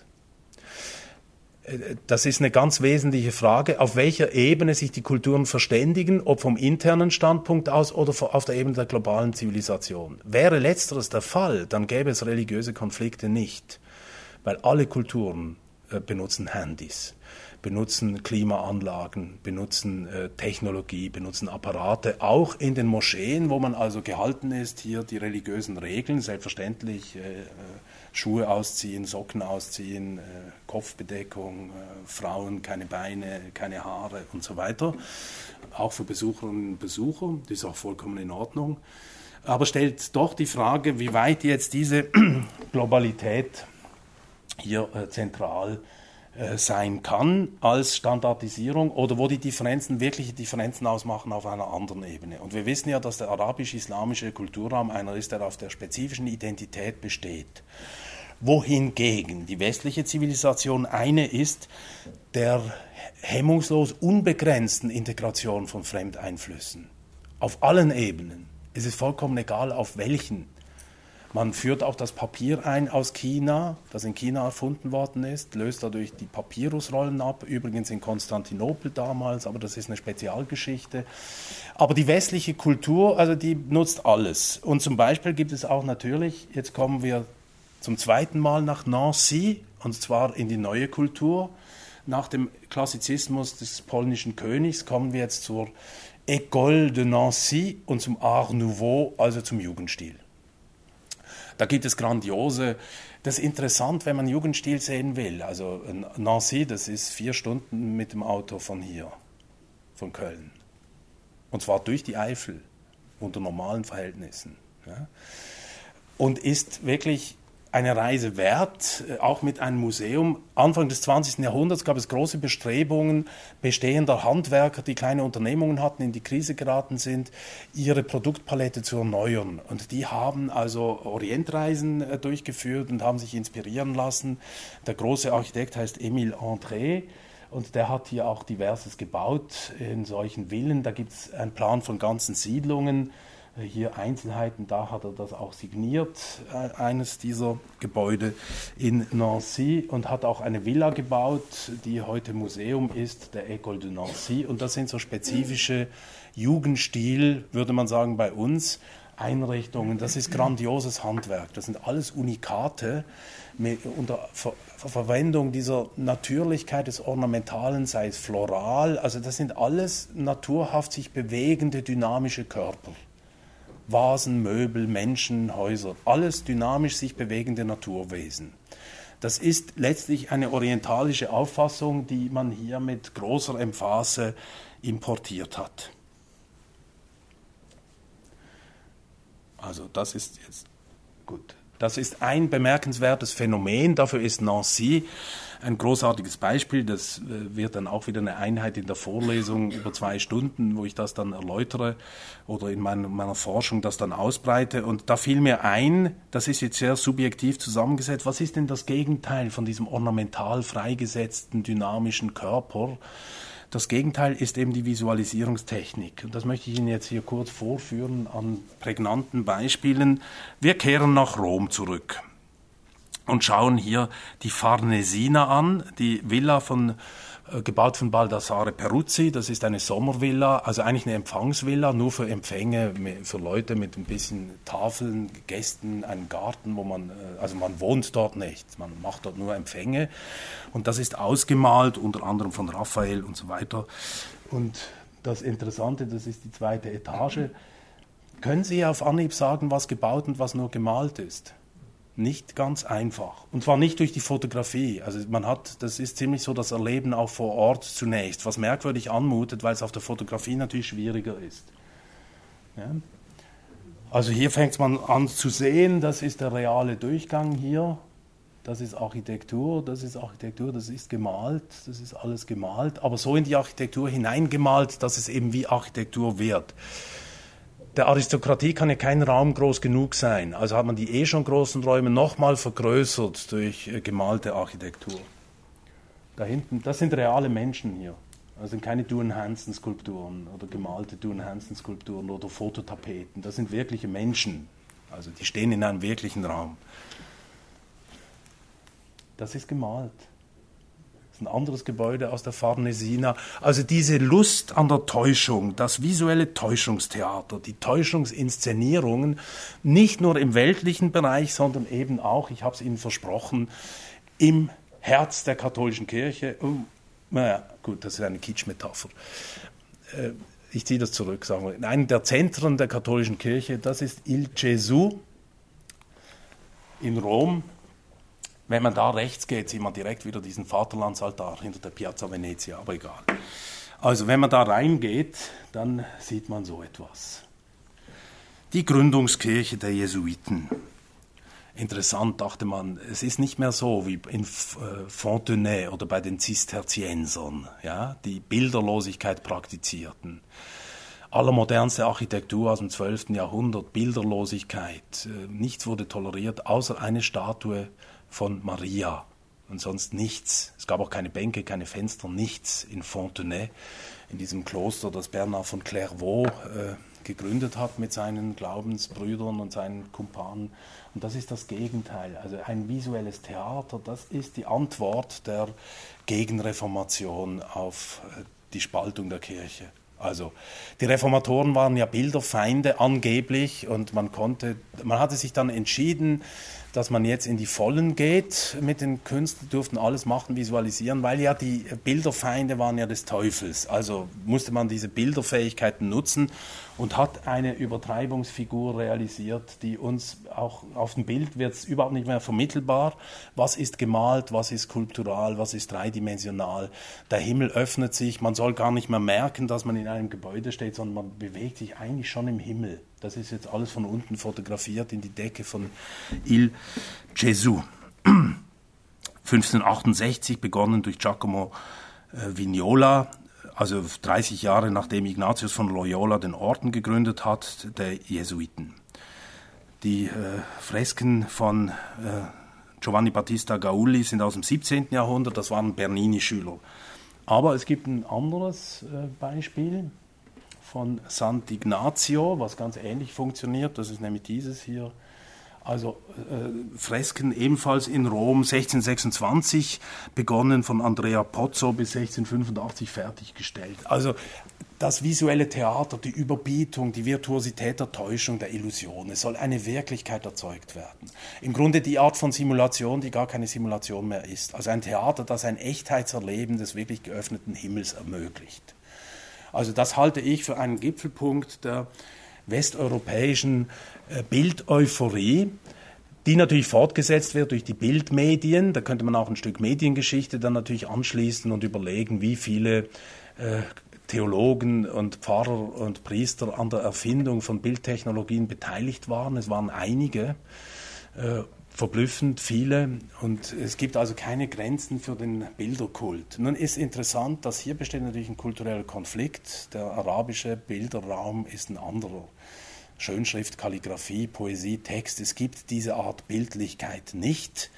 Das ist eine ganz wesentliche Frage, auf welcher Ebene sich die Kulturen verständigen, ob vom internen Standpunkt aus oder auf der Ebene der globalen Zivilisation. Wäre letzteres der Fall, dann gäbe es religiöse Konflikte nicht, weil alle Kulturen äh, benutzen Handys, benutzen Klimaanlagen, benutzen äh, Technologie, benutzen Apparate, auch in den Moscheen, wo man also gehalten ist, hier die religiösen Regeln, selbstverständlich äh, Schuhe ausziehen, Socken ausziehen, äh, Kopfbedeckung, äh, Frauen keine Beine, keine Haare und so weiter. Auch für Besucherinnen und Besucher, das ist auch vollkommen in Ordnung. Aber stellt doch die Frage, wie weit jetzt diese Globalität hier äh, zentral äh, sein kann als Standardisierung oder wo die Differenzen, wirkliche Differenzen ausmachen auf einer anderen Ebene. Und wir wissen ja, dass der arabisch-islamische Kulturraum einer ist, der auf der spezifischen Identität besteht. Wohingegen die westliche Zivilisation eine ist der hemmungslos unbegrenzten Integration von Fremdeinflüssen. Auf allen Ebenen. Es ist vollkommen egal, auf welchen. Man führt auch das Papier ein aus China, das in China erfunden worden ist, löst dadurch die Papyrusrollen ab, übrigens in Konstantinopel damals, aber das ist eine Spezialgeschichte. Aber die westliche Kultur, also die nutzt alles. Und zum Beispiel gibt es auch natürlich, jetzt kommen wir zum zweiten Mal nach Nancy, und zwar in die neue Kultur. Nach dem Klassizismus des polnischen Königs kommen wir jetzt zur École de Nancy und zum Art Nouveau, also zum Jugendstil. Da gibt es grandiose, das ist interessant, wenn man Jugendstil sehen will. Also Nancy, das ist vier Stunden mit dem Auto von hier. von Köln. Und zwar durch die Eifel, unter normalen Verhältnissen. Ja. Und ist wirklich eine Reise wert, auch mit einem Museum. Anfang des zwanzigsten Jahrhunderts gab es große Bestrebungen bestehender Handwerker, die kleine Unternehmungen hatten, in die Krise geraten sind, ihre Produktpalette zu erneuern. Und die haben also Orientreisen äh, durchgeführt und haben sich inspirieren lassen. Der große Architekt heißt Émile André. Und der hat hier auch Diverses gebaut in solchen Villen. Da gibt es einen Plan von ganzen Siedlungen. Hier Einzelheiten, da hat er das auch signiert, eines dieser Gebäude in Nancy, und hat auch eine Villa gebaut, die heute Museum ist, der École de Nancy. Und das sind so spezifische Jugendstil, würde man sagen, bei uns, Einrichtungen. Das ist grandioses Handwerk. Das sind alles Unikate mit, unter Ver Verwendung dieser Natürlichkeit des Ornamentalen, sei es floral. Also das sind alles naturhaft sich bewegende, dynamische Körper. Vasen, Möbel, Menschen, Häuser, alles dynamisch sich bewegende Naturwesen. Das ist letztlich eine orientalische Auffassung, die man hier mit großer Emphase importiert hat. Also das ist jetzt gut. Das ist ein bemerkenswertes Phänomen. Dafür ist Nancy ein großartiges Beispiel. Das wird dann auch wieder eine Einheit in der Vorlesung über zwei Stunden, wo ich das dann erläutere oder in meiner, meiner Forschung das dann ausbreite. Und da fiel mir ein, das ist jetzt sehr subjektiv zusammengesetzt, was ist denn das Gegenteil von diesem ornamental freigesetzten, dynamischen Körper? Das Gegenteil ist eben die Visualisierungstechnik. Und das möchte ich Ihnen jetzt hier kurz vorführen an prägnanten Beispielen. Wir kehren nach Rom zurück und schauen hier die Farnesina an, die Villa von, äh, gebaut von Baldassare Peruzzi. Das ist eine Sommervilla, also eigentlich eine Empfangsvilla, nur für Empfänge, für Leute mit ein bisschen Tafeln, Gästen, einen Garten, wo man, äh, also man wohnt dort nicht, man macht dort nur Empfänge. Und das ist ausgemalt, unter anderem von Raphael und so weiter. Und das Interessante, das ist die zweite Etage. Können Sie auf Anhieb sagen, was gebaut und was nur gemalt ist? Nicht ganz einfach. Und zwar nicht durch die Fotografie. Also man hat, das ist ziemlich so das Erleben auch vor Ort zunächst, was merkwürdig anmutet, weil es auf der Fotografie natürlich schwieriger ist. Ja? Also hier fängt man an zu sehen, das ist der reale Durchgang hier. Das ist Architektur, das ist Architektur, das ist gemalt, das ist alles gemalt, aber so in die Architektur hineingemalt, dass es eben wie Architektur wird. Der Aristokratie kann ja kein Raum groß genug sein, also hat man die eh schon großen Räume nochmal vergrößert durch äh, gemalte Architektur. Da hinten, das sind reale Menschen hier, also sind keine Duan-Hansen-Skulpturen oder gemalte Duan-Hansen-Skulpturen oder Fototapeten, das sind wirkliche Menschen, also die stehen in einem wirklichen Raum. Das ist gemalt. Das ist ein anderes Gebäude aus der Farnesina. Also diese Lust an der Täuschung, das visuelle Täuschungstheater, die Täuschungsinszenierungen, nicht nur im weltlichen Bereich, sondern eben auch, ich habe es Ihnen versprochen, im Herz der katholischen Kirche. Oh, naja, gut, das ist eine Kitsch-Metapher. Äh, ich ziehe das zurück, sagen wir. In einem der Zentren der katholischen Kirche, das ist Il Gesù in Rom. Wenn man da rechts geht, sieht man direkt wieder diesen Vaterlandsaltar hinter der Piazza Venezia, aber egal. Also wenn man da reingeht, dann sieht man so etwas. Die Gründungskirche der Jesuiten. Interessant, dachte man, es ist nicht mehr so wie in Fontenay oder bei den Zisterziensern, ja, die Bilderlosigkeit praktizierten. Allermodernste Architektur aus dem zwölften Jahrhundert, Bilderlosigkeit, nichts wurde toleriert, außer eine Statue von Maria und sonst nichts. Es gab auch keine Bänke, keine Fenster, nichts in Fontenay, in diesem Kloster, das Bernard von Clairvaux äh, gegründet hat mit seinen Glaubensbrüdern und seinen Kumpanen. Und das ist das Gegenteil. Also ein visuelles Theater, das ist die Antwort der Gegenreformation auf äh, die Spaltung der Kirche. Also die Reformatoren waren ja Bilderfeinde angeblich und man konnte, man hatte sich dann entschieden, dass man jetzt in die Vollen geht mit den Künstlern, durften alles machen, visualisieren, weil ja die Bilderfeinde waren ja des Teufels. Also musste man diese Bilderfähigkeiten nutzen und hat eine Übertreibungsfigur realisiert, die uns auch auf dem Bild wird es überhaupt nicht mehr vermittelbar. Was ist gemalt, was ist skulptural, was ist dreidimensional? Der Himmel öffnet sich, man soll gar nicht mehr merken, dass man in einem Gebäude steht, sondern man bewegt sich eigentlich schon im Himmel. Das ist jetzt alles von unten fotografiert in die Decke von Il Gesù. fünfzehnhundertachtundsechzig, begonnen durch Giacomo äh, Vignola, also dreißig Jahre nachdem Ignatius von Loyola den Orden gegründet hat, der Jesuiten. Die äh, Fresken von äh, Giovanni Battista Gaulli sind aus dem siebzehnten Jahrhundert, das waren Bernini-Schüler. Aber es gibt ein anderes äh, Beispiel von Sant'Ignazio, was ganz ähnlich funktioniert, das ist nämlich dieses hier. Also äh, Fresken ebenfalls in Rom, sechzehnhundertsechsundzwanzig, begonnen von Andrea Pozzo bis sechzehnhundertfünfundachtzig fertiggestellt. Also das visuelle Theater, die Überbietung, die Virtuosität der Täuschung, der Illusion, es soll eine Wirklichkeit erzeugt werden. Im Grunde die Art von Simulation, die gar keine Simulation mehr ist. Also ein Theater, das ein Echtheitserleben des wirklich geöffneten Himmels ermöglicht. Also das halte ich für einen Gipfelpunkt der westeuropäischen äh, Bildeuphorie, die natürlich fortgesetzt wird durch die Bildmedien. Da könnte man auch ein Stück Mediengeschichte dann natürlich anschließen und überlegen, wie viele äh, Theologen und Pfarrer und Priester an der Erfindung von Bildtechnologien beteiligt waren. Es waren einige, äh, verblüffend viele, und es gibt also keine Grenzen für den Bilderkult. Nun ist interessant, dass hier besteht natürlich ein kultureller Konflikt. Der arabische Bilderraum ist ein anderer. Schönschrift, Kalligraphie, Poesie, Text, es gibt diese Art Bildlichkeit nicht.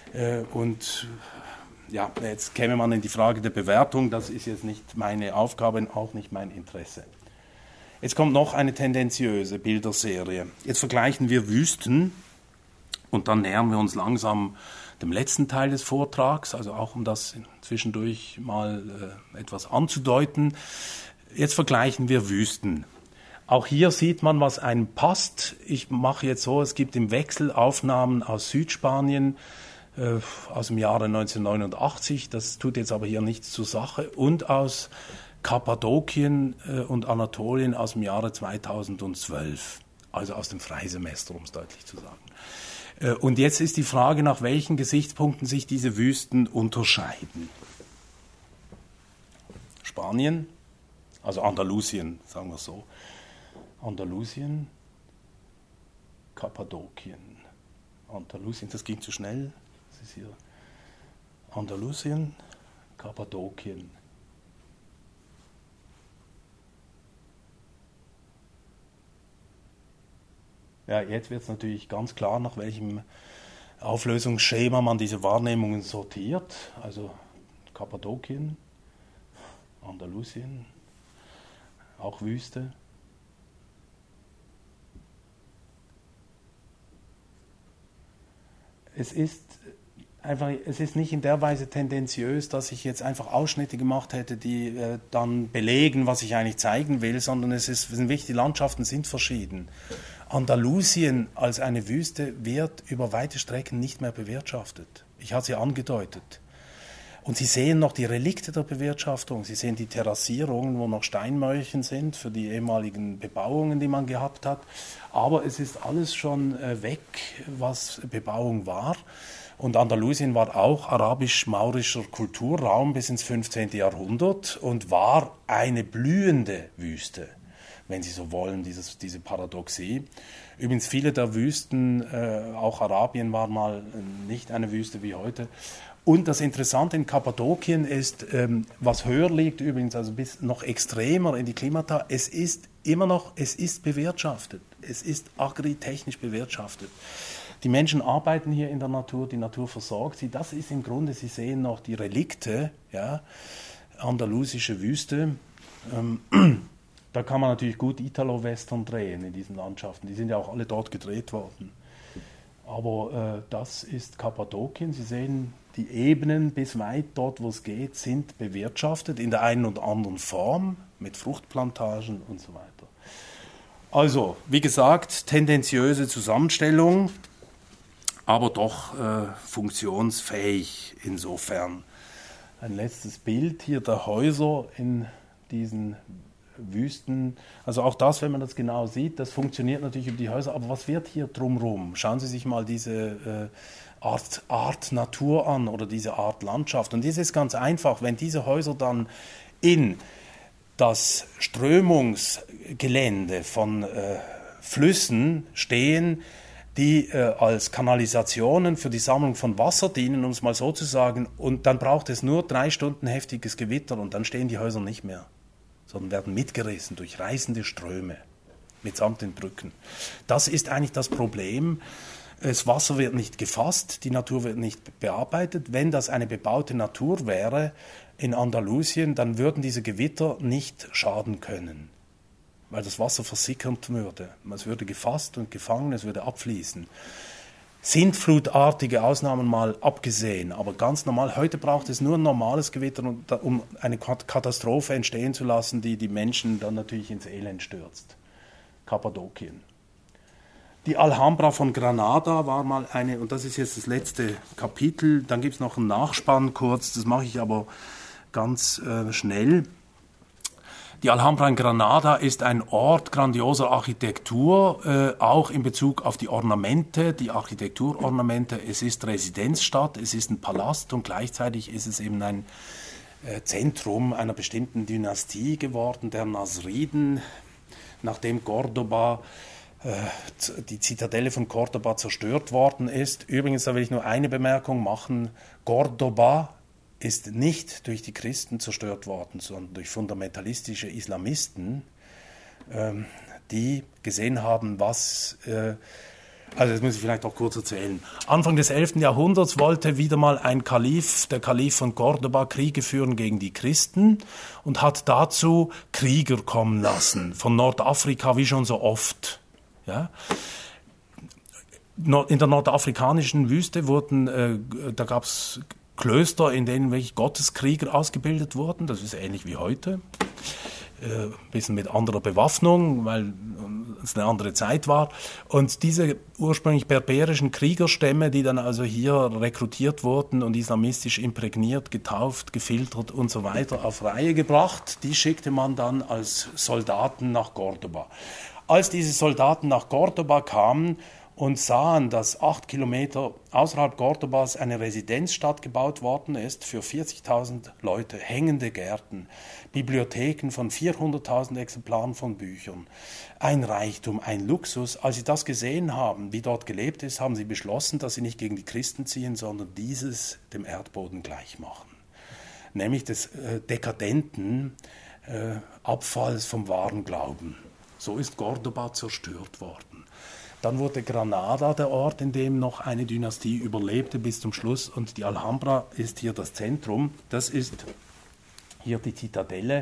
Und ja, jetzt käme man in die Frage der Bewertung, das ist jetzt nicht meine Aufgabe, auch nicht mein Interesse. Jetzt kommt noch eine tendenziöse Bilderserie. Jetzt vergleichen wir Wüsten. Und dann nähern wir uns langsam dem letzten Teil des Vortrags, also auch um das zwischendurch mal äh, etwas anzudeuten. Jetzt vergleichen wir Wüsten. Auch hier sieht man, was einem passt. Ich mache jetzt so, es gibt im Wechsel Aufnahmen aus Südspanien äh, aus dem Jahre neunzehnhundertneunundachtzig, das tut jetzt aber hier nichts zur Sache, und aus Kappadokien äh, und Anatolien aus dem Jahre zweitausendzwölf, also aus dem Freisemester, um es deutlich zu sagen. Und jetzt ist die Frage, nach welchen Gesichtspunkten sich diese Wüsten unterscheiden. Spanien, also Andalusien, sagen wir so. Andalusien, Kappadokien. Andalusien, das ging zu schnell. Das ist hier Andalusien, Kappadokien. Ja, jetzt wird es natürlich ganz klar, nach welchem Auflösungsschema man diese Wahrnehmungen sortiert. Also Kappadokien, Andalusien, auch Wüste. Es ist einfach, es ist nicht in der Weise tendenziös, dass ich jetzt einfach Ausschnitte gemacht hätte, die äh, dann belegen, was ich eigentlich zeigen will, sondern es ist, es sind wichtig, die Landschaften sind verschieden. Andalusien als eine Wüste wird über weite Strecken nicht mehr bewirtschaftet. Ich hatte sie angedeutet. Und Sie sehen noch die Relikte der Bewirtschaftung. Sie sehen die Terrassierungen, wo noch Steinmärchen sind für die ehemaligen Bebauungen, die man gehabt hat. Aber es ist alles schon äh, weg, was Bebauung war. Und Andalusien war auch arabisch-maurischer Kulturraum bis ins fünfzehnten Jahrhundert und war eine blühende Wüste, wenn Sie so wollen, dieses, diese Paradoxie. Übrigens, viele der Wüsten, äh, auch Arabien war mal nicht eine Wüste wie heute. Und das Interessante in Kappadokien ist, ähm, was höher liegt übrigens, also bis noch extremer in die Klimata, es ist immer noch, es ist bewirtschaftet. Es ist agritechnisch bewirtschaftet. Die Menschen arbeiten hier in der Natur, die Natur versorgt sie. Das ist im Grunde, Sie sehen noch die Relikte, ja, andalusische Wüste. Ähm, Da kann man natürlich gut Italo-Western drehen in diesen Landschaften. Die sind ja auch alle dort gedreht worden. Aber äh, das ist Kappadokien. Sie sehen, die Ebenen bis weit dort, wo es geht, sind bewirtschaftet in der einen oder anderen Form mit Fruchtplantagen und so weiter. Also, wie gesagt, tendenziöse Zusammenstellung. aber doch äh, funktionsfähig insofern. Ein letztes Bild hier der Häuser in diesen Wüsten. Also auch das, wenn man das genau sieht, das funktioniert natürlich über die Häuser, aber was wird hier drumherum? Schauen Sie sich mal diese äh, Art, Art Natur an oder diese Art Landschaft. Und das ist ganz einfach, wenn diese Häuser dann in das Strömungsgelände von äh, Flüssen stehen, die äh, als Kanalisationen für die Sammlung von Wasser dienen, um es mal so zu sagen, und dann braucht es nur drei Stunden heftiges Gewitter und dann stehen die Häuser nicht mehr, sondern werden mitgerissen durch reißende Ströme mitsamt den Brücken. Das ist eigentlich das Problem. Das Wasser wird nicht gefasst, die Natur wird nicht bearbeitet. Wenn das eine bebaute Natur wäre in Andalusien, dann würden diese Gewitter nicht schaden können, weil das Wasser versickern würde. Es würde gefasst und gefangen, es würde abfließen. Sintflutartige Ausnahmen mal abgesehen, aber ganz normal. Heute braucht es nur ein normales Gewitter, um eine Katastrophe entstehen zu lassen, die die Menschen dann natürlich ins Elend stürzt. Kappadokien. Die Alhambra von Granada war mal eine, und das ist jetzt das letzte Kapitel, dann gibt es noch einen Nachspann kurz, das mache ich aber ganz äh, schnell. Die Alhambra in Granada ist ein Ort grandioser Architektur, äh, auch in Bezug auf die Ornamente, die Architekturornamente. Es ist Residenzstadt, es ist ein Palast und gleichzeitig ist es eben ein äh, Zentrum einer bestimmten Dynastie geworden, der Nasriden, nachdem Cordoba, äh, die Zitadelle von Cordoba zerstört worden ist. Übrigens, da will ich nur eine Bemerkung machen, Cordoba ist nicht durch die Christen zerstört worden, sondern durch fundamentalistische Islamisten, ähm, die gesehen haben, was, äh, also das muss ich vielleicht auch kurz erzählen. Anfang des elften Jahrhunderts wollte wieder mal ein Kalif, der Kalif von Cordoba, Kriege führen gegen die Christen und hat dazu Krieger kommen lassen, von Nordafrika wie schon so oft. Ja? In der nordafrikanischen Wüste wurden, äh, da gab es Klöster, in denen wirklich Gotteskrieger ausgebildet wurden. Das ist ähnlich wie heute. Äh, ein bisschen mit anderer Bewaffnung, weil es eine andere Zeit war. Und diese ursprünglich berberischen Kriegerstämme, die dann also hier rekrutiert wurden und islamistisch imprägniert, getauft, gefiltert und so weiter auf Reihe gebracht, die schickte man dann als Soldaten nach Cordoba. Als diese Soldaten nach Cordoba kamen und sahen, dass acht Kilometer außerhalb Cordobas eine Residenzstadt gebaut worden ist für vierzigtausend Leute, hängende Gärten, Bibliotheken von vierhunderttausend Exemplaren von Büchern, ein Reichtum, ein Luxus. Als sie das gesehen haben, wie dort gelebt ist, haben sie beschlossen, dass sie nicht gegen die Christen ziehen, sondern dieses dem Erdboden gleich machen. Nämlich des äh, dekadenten äh, Abfalls vom wahren Glauben. So ist Cordoba zerstört worden. Dann wurde Granada der Ort, in dem noch eine Dynastie überlebte bis zum Schluss. Und die Alhambra ist hier das Zentrum. Das ist hier die Zitadelle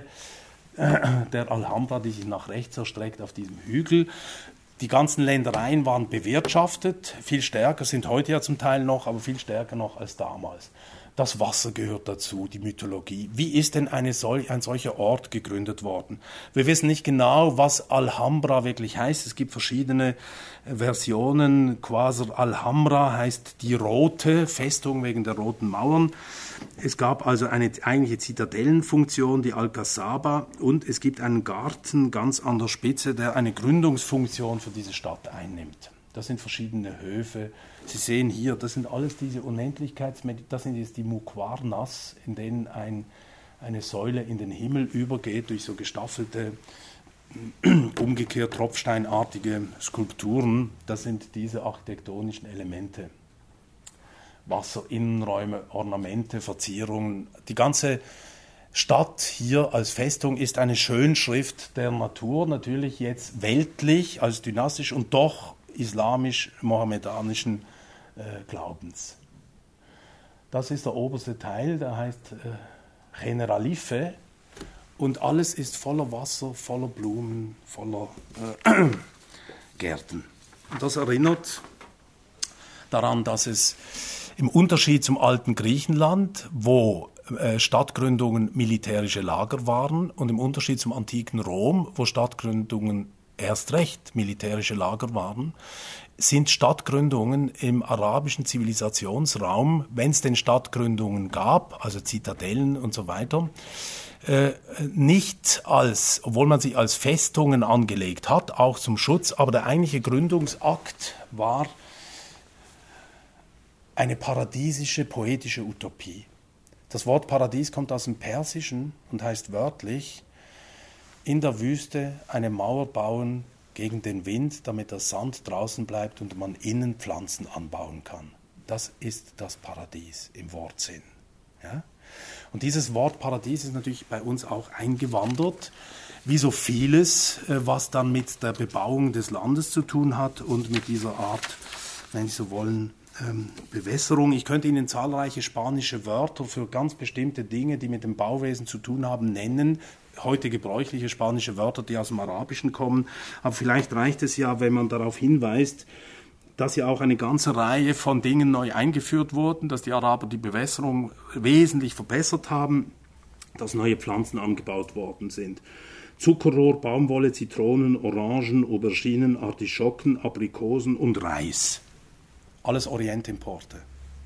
der Alhambra, die sich nach rechts erstreckt auf diesem Hügel. Die ganzen Ländereien waren bewirtschaftet, viel stärker, sind heute ja zum Teil noch, aber viel stärker noch als damals. Das Wasser gehört dazu, die Mythologie. Wie ist denn eine sol- ein solcher Ort gegründet worden? Wir wissen nicht genau, was Alhambra wirklich heißt. Es gibt verschiedene Versionen. Quasar Alhambra heißt die rote Festung wegen der roten Mauern. Es gab also eine eigentliche Zitadellenfunktion, die Alcazaba, und es gibt einen Garten ganz an der Spitze, der eine Gründungsfunktion für diese Stadt einnimmt. Das sind verschiedene Höfe. Sie sehen hier, das sind alles diese Unendlichkeitsmeditationen, das sind jetzt die Muqarnas, in denen ein, eine Säule in den Himmel übergeht durch so gestaffelte, umgekehrt tropfsteinartige Skulpturen. Das sind diese architektonischen Elemente. Wasser, Innenräume, Ornamente, Verzierungen. Die ganze Stadt hier als Festung ist eine Schönschrift der Natur, natürlich jetzt weltlich, als dynastisch und doch islamisch-mohammedanischen äh, Glaubens. Das ist der oberste Teil, der heißt äh, Generalife, und alles ist voller Wasser, voller Blumen, voller äh, Gärten. Und das erinnert daran, dass es im Unterschied zum alten Griechenland, wo äh, Stadtgründungen militärische Lager waren, und im Unterschied zum antiken Rom, wo Stadtgründungen erst recht militärische Lager waren, sind Stadtgründungen im arabischen Zivilisationsraum, wenn es denn Stadtgründungen gab, also Zitadellen und so weiter, äh, nicht als, obwohl man sie als Festungen angelegt hat, auch zum Schutz, aber der eigentliche Gründungsakt war eine paradiesische, poetische Utopie. Das Wort Paradies kommt aus dem Persischen und heißt wörtlich, in der Wüste eine Mauer bauen gegen den Wind, damit der Sand draußen bleibt und man innen Pflanzen anbauen kann. Das ist das Paradies im Wortsinn. Ja? Und dieses Wort Paradies ist natürlich bei uns auch eingewandert, wie so vieles, was dann mit der Bebauung des Landes zu tun hat und mit dieser Art, wenn Sie so wollen, Bewässerung. Ich könnte Ihnen zahlreiche spanische Wörter für ganz bestimmte Dinge, die mit dem Bauwesen zu tun haben, nennen. Heute gebräuchliche spanische Wörter, die aus dem Arabischen kommen. Aber vielleicht reicht es ja, wenn man darauf hinweist, dass ja auch eine ganze Reihe von Dingen neu eingeführt wurden, dass die Araber die Bewässerung wesentlich verbessert haben, dass neue Pflanzen angebaut worden sind. Zuckerrohr, Baumwolle, Zitronen, Orangen, Auberginen, Artischocken, Aprikosen und Reis. Alles Orientimporte.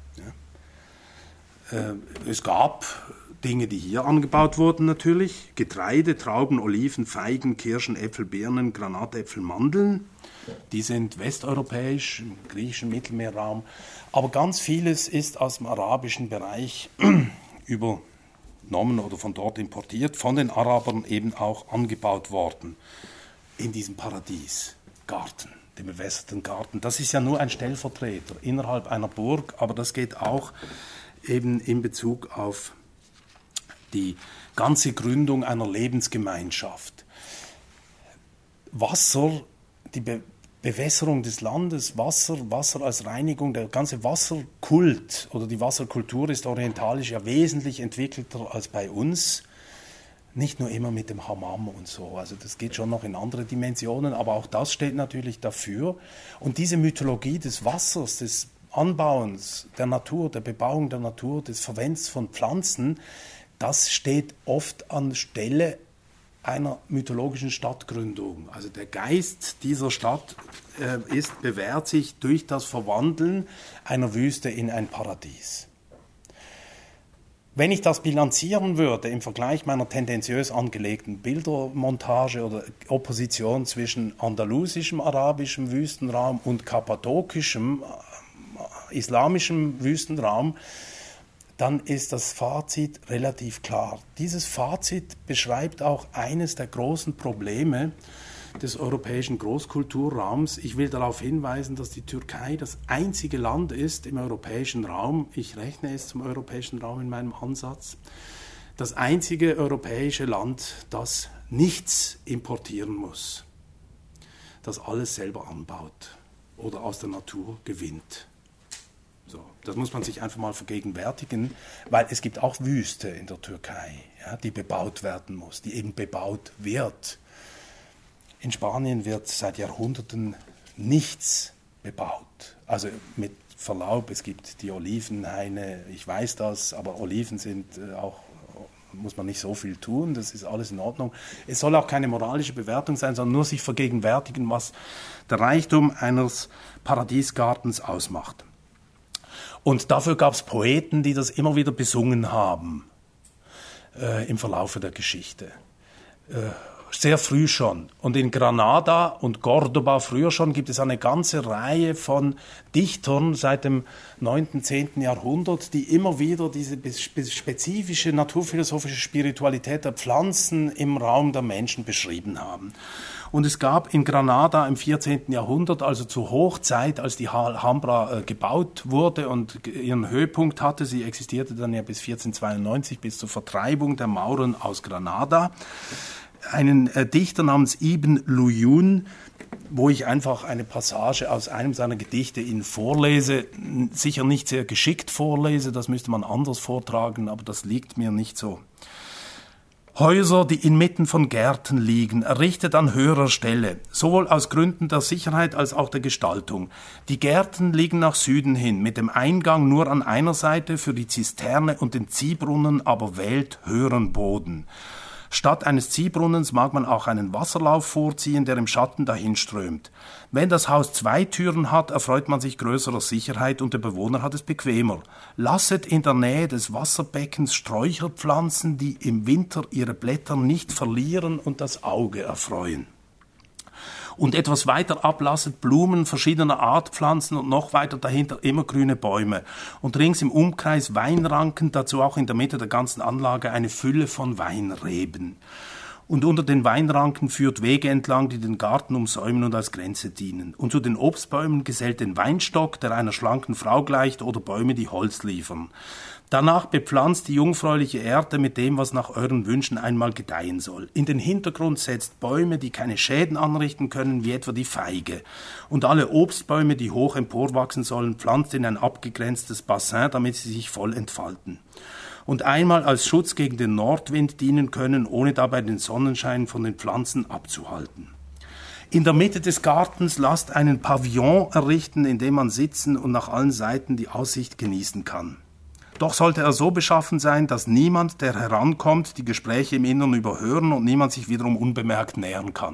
Ja. Äh, es gab Dinge, die hier angebaut wurden natürlich. Getreide, Trauben, Oliven, Feigen, Kirschen, Äpfel, Birnen, Granatäpfel, Mandeln. Die sind westeuropäisch, im griechischen Mittelmeerraum. Aber ganz vieles ist aus dem arabischen Bereich übernommen oder von dort importiert, von den Arabern eben auch angebaut worden. In diesem Paradiesgarten. Dem bewässerten Garten. Das ist ja nur ein Stellvertreter innerhalb einer Burg, aber das geht auch eben in Bezug auf die ganze Gründung einer Lebensgemeinschaft. Wasser, die Be- Bewässerung des Landes, Wasser, Wasser als Reinigung, der ganze Wasserkult oder die Wasserkultur ist orientalisch ja wesentlich entwickelter als bei uns. Nicht nur immer mit dem Hammam und so, also das geht schon noch in andere Dimensionen, aber auch das steht natürlich dafür. Und diese Mythologie des Wassers, des Anbauens, der Natur, der Bebauung der Natur, des Verwendens von Pflanzen, das steht oft an Stelle einer mythologischen Stadtgründung. Also der Geist dieser Stadt äh, ist, bewährt sich durch das Verwandeln einer Wüste in ein Paradies. Wenn ich das bilanzieren würde im Vergleich meiner tendenziös angelegten Bildermontage oder Opposition zwischen andalusischem arabischem Wüstenraum und kappadokischem äh, islamischem Wüstenraum, dann ist das Fazit relativ klar. Dieses Fazit beschreibt auch eines der großen Probleme des europäischen Großkulturraums. Ich will darauf hinweisen, dass die Türkei das einzige Land ist im europäischen Raum, ich rechne es zum europäischen Raum in meinem Ansatz, das einzige europäische Land, das nichts importieren muss, das alles selber anbaut oder aus der Natur gewinnt. So, das muss man sich einfach mal vergegenwärtigen, weil es gibt auch Wüste in der Türkei, ja, die bebaut werden muss, die eben bebaut wird. In Spanien wird seit Jahrhunderten nichts bebaut. Also mit Verlaub, es gibt die Olivenhaine, ich weiß das, aber Oliven sind auch, muss man nicht so viel tun, das ist alles in Ordnung. Es soll auch keine moralische Bewertung sein, sondern nur sich vergegenwärtigen, was der Reichtum eines Paradiesgartens ausmacht. Und dafür gab es Poeten, die das immer wieder besungen haben äh, im Verlaufe der Geschichte. Äh, Sehr früh schon. Und in Granada und Cordoba früher schon gibt es eine ganze Reihe von Dichtern seit dem neunten, zehnten Jahrhundert, die immer wieder diese spezifische naturphilosophische Spiritualität der Pflanzen im Raum der Menschen beschrieben haben. Und es gab in Granada im vierzehnten Jahrhundert, also zur Hochzeit, als die Alhambra äh, gebaut wurde und ihren Höhepunkt hatte, sie existierte dann ja bis vierzehnhundertzweiundneunzig, bis zur Vertreibung der Mauren aus Granada, einen äh, Dichter namens Ibn Luyun, wo ich einfach eine Passage aus einem seiner Gedichte Ihnen vorlese, sicher nicht sehr geschickt vorlese, das müsste man anders vortragen, aber das liegt mir nicht so. Häuser, die inmitten von Gärten liegen, errichtet an höherer Stelle, sowohl aus Gründen der Sicherheit als auch der Gestaltung. Die Gärten liegen nach Süden hin, mit dem Eingang nur an einer Seite, für die Zisterne und den Ziehbrunnen aber wählt höheren Boden. Statt eines Ziehbrunnens mag man auch einen Wasserlauf vorziehen, der im Schatten dahinströmt. Wenn das Haus zwei Türen hat, erfreut man sich größerer Sicherheit und der Bewohner hat es bequemer. Lasset in der Nähe des Wasserbeckens Sträucher pflanzen, die im Winter ihre Blätter nicht verlieren und das Auge erfreuen. Und etwas weiter ab lasset Blumen verschiedener Art pflanzen und noch weiter dahinter immergrüne Bäume. Und rings im Umkreis Weinranken, dazu auch in der Mitte der ganzen Anlage eine Fülle von Weinreben. Und unter den Weinranken führt Wege entlang, die den Garten umsäumen und als Grenze dienen. Und zu den Obstbäumen gesellt den Weinstock, der einer schlanken Frau gleicht, oder Bäume, die Holz liefern. Danach bepflanzt die jungfräuliche Erde mit dem, was nach euren Wünschen einmal gedeihen soll. In den Hintergrund setzt Bäume, die keine Schäden anrichten können, wie etwa die Feige. Und alle Obstbäume, die hoch emporwachsen sollen, pflanzt in ein abgegrenztes Bassin, damit sie sich voll entfalten. Und einmal als Schutz gegen den Nordwind dienen können, ohne dabei den Sonnenschein von den Pflanzen abzuhalten. In der Mitte des Gartens lasst einen Pavillon errichten, in dem man sitzen und nach allen Seiten die Aussicht genießen kann. Doch sollte er so beschaffen sein, dass niemand, der herankommt, die Gespräche im Innern überhören und niemand sich wiederum unbemerkt nähern kann.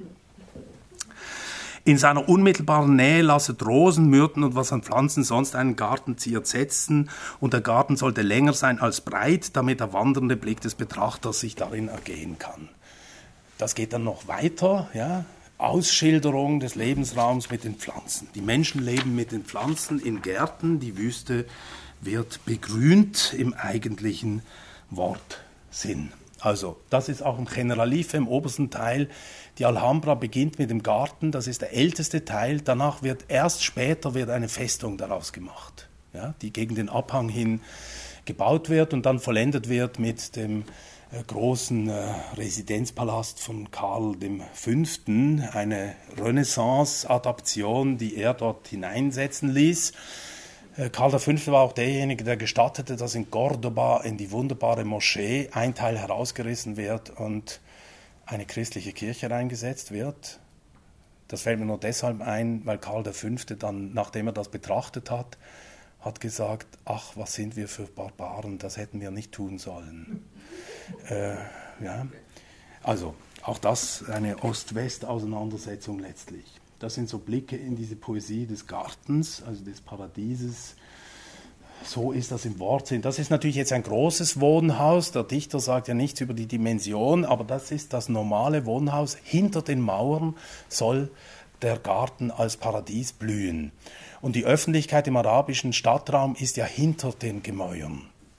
In seiner unmittelbaren Nähe lasset Rosen, Myrten und was an Pflanzen sonst einen Gartenzieher setzen, und der Garten sollte länger sein als breit, damit der wandernde Blick des Betrachters sich darin ergehen kann. Das geht dann noch weiter, ja. Ausschilderung des Lebensraums mit den Pflanzen. Die Menschen leben mit den Pflanzen in Gärten, die Wüste wird begrünt im eigentlichen Wortsinn. Also, das ist auch im Generalife im obersten Teil. Die Alhambra beginnt mit dem Garten, das ist der älteste Teil. Danach wird erst später wird eine Festung daraus gemacht, ja, die gegen den Abhang hin gebaut wird und dann vollendet wird mit dem äh, großen äh, Residenzpalast von Karl der Fünfte, eine Renaissance-Adaption, die er dort hineinsetzen ließ. Karl der Fünfte war auch derjenige, der gestattete, dass in Cordoba in die wunderbare Moschee ein Teil herausgerissen wird und eine christliche Kirche reingesetzt wird. Das fällt mir nur deshalb ein, weil Karl der Fünfte dann, nachdem er das betrachtet hat, hat gesagt, ach, was sind wir für Barbaren, das hätten wir nicht tun sollen. Äh, ja. Also, auch das eine Ost-West-Auseinandersetzung letztlich. Das sind so Blicke in diese Poesie des Gartens, also des Paradieses. So ist das im Wortsinn. Das ist natürlich jetzt ein großes Wohnhaus. Der Dichter sagt ja nichts über die Dimension, aber das ist das normale Wohnhaus. Hinter den Mauern soll der Garten als Paradies blühen. Und die Öffentlichkeit im arabischen Stadtraum ist ja hinter den Gemäuern.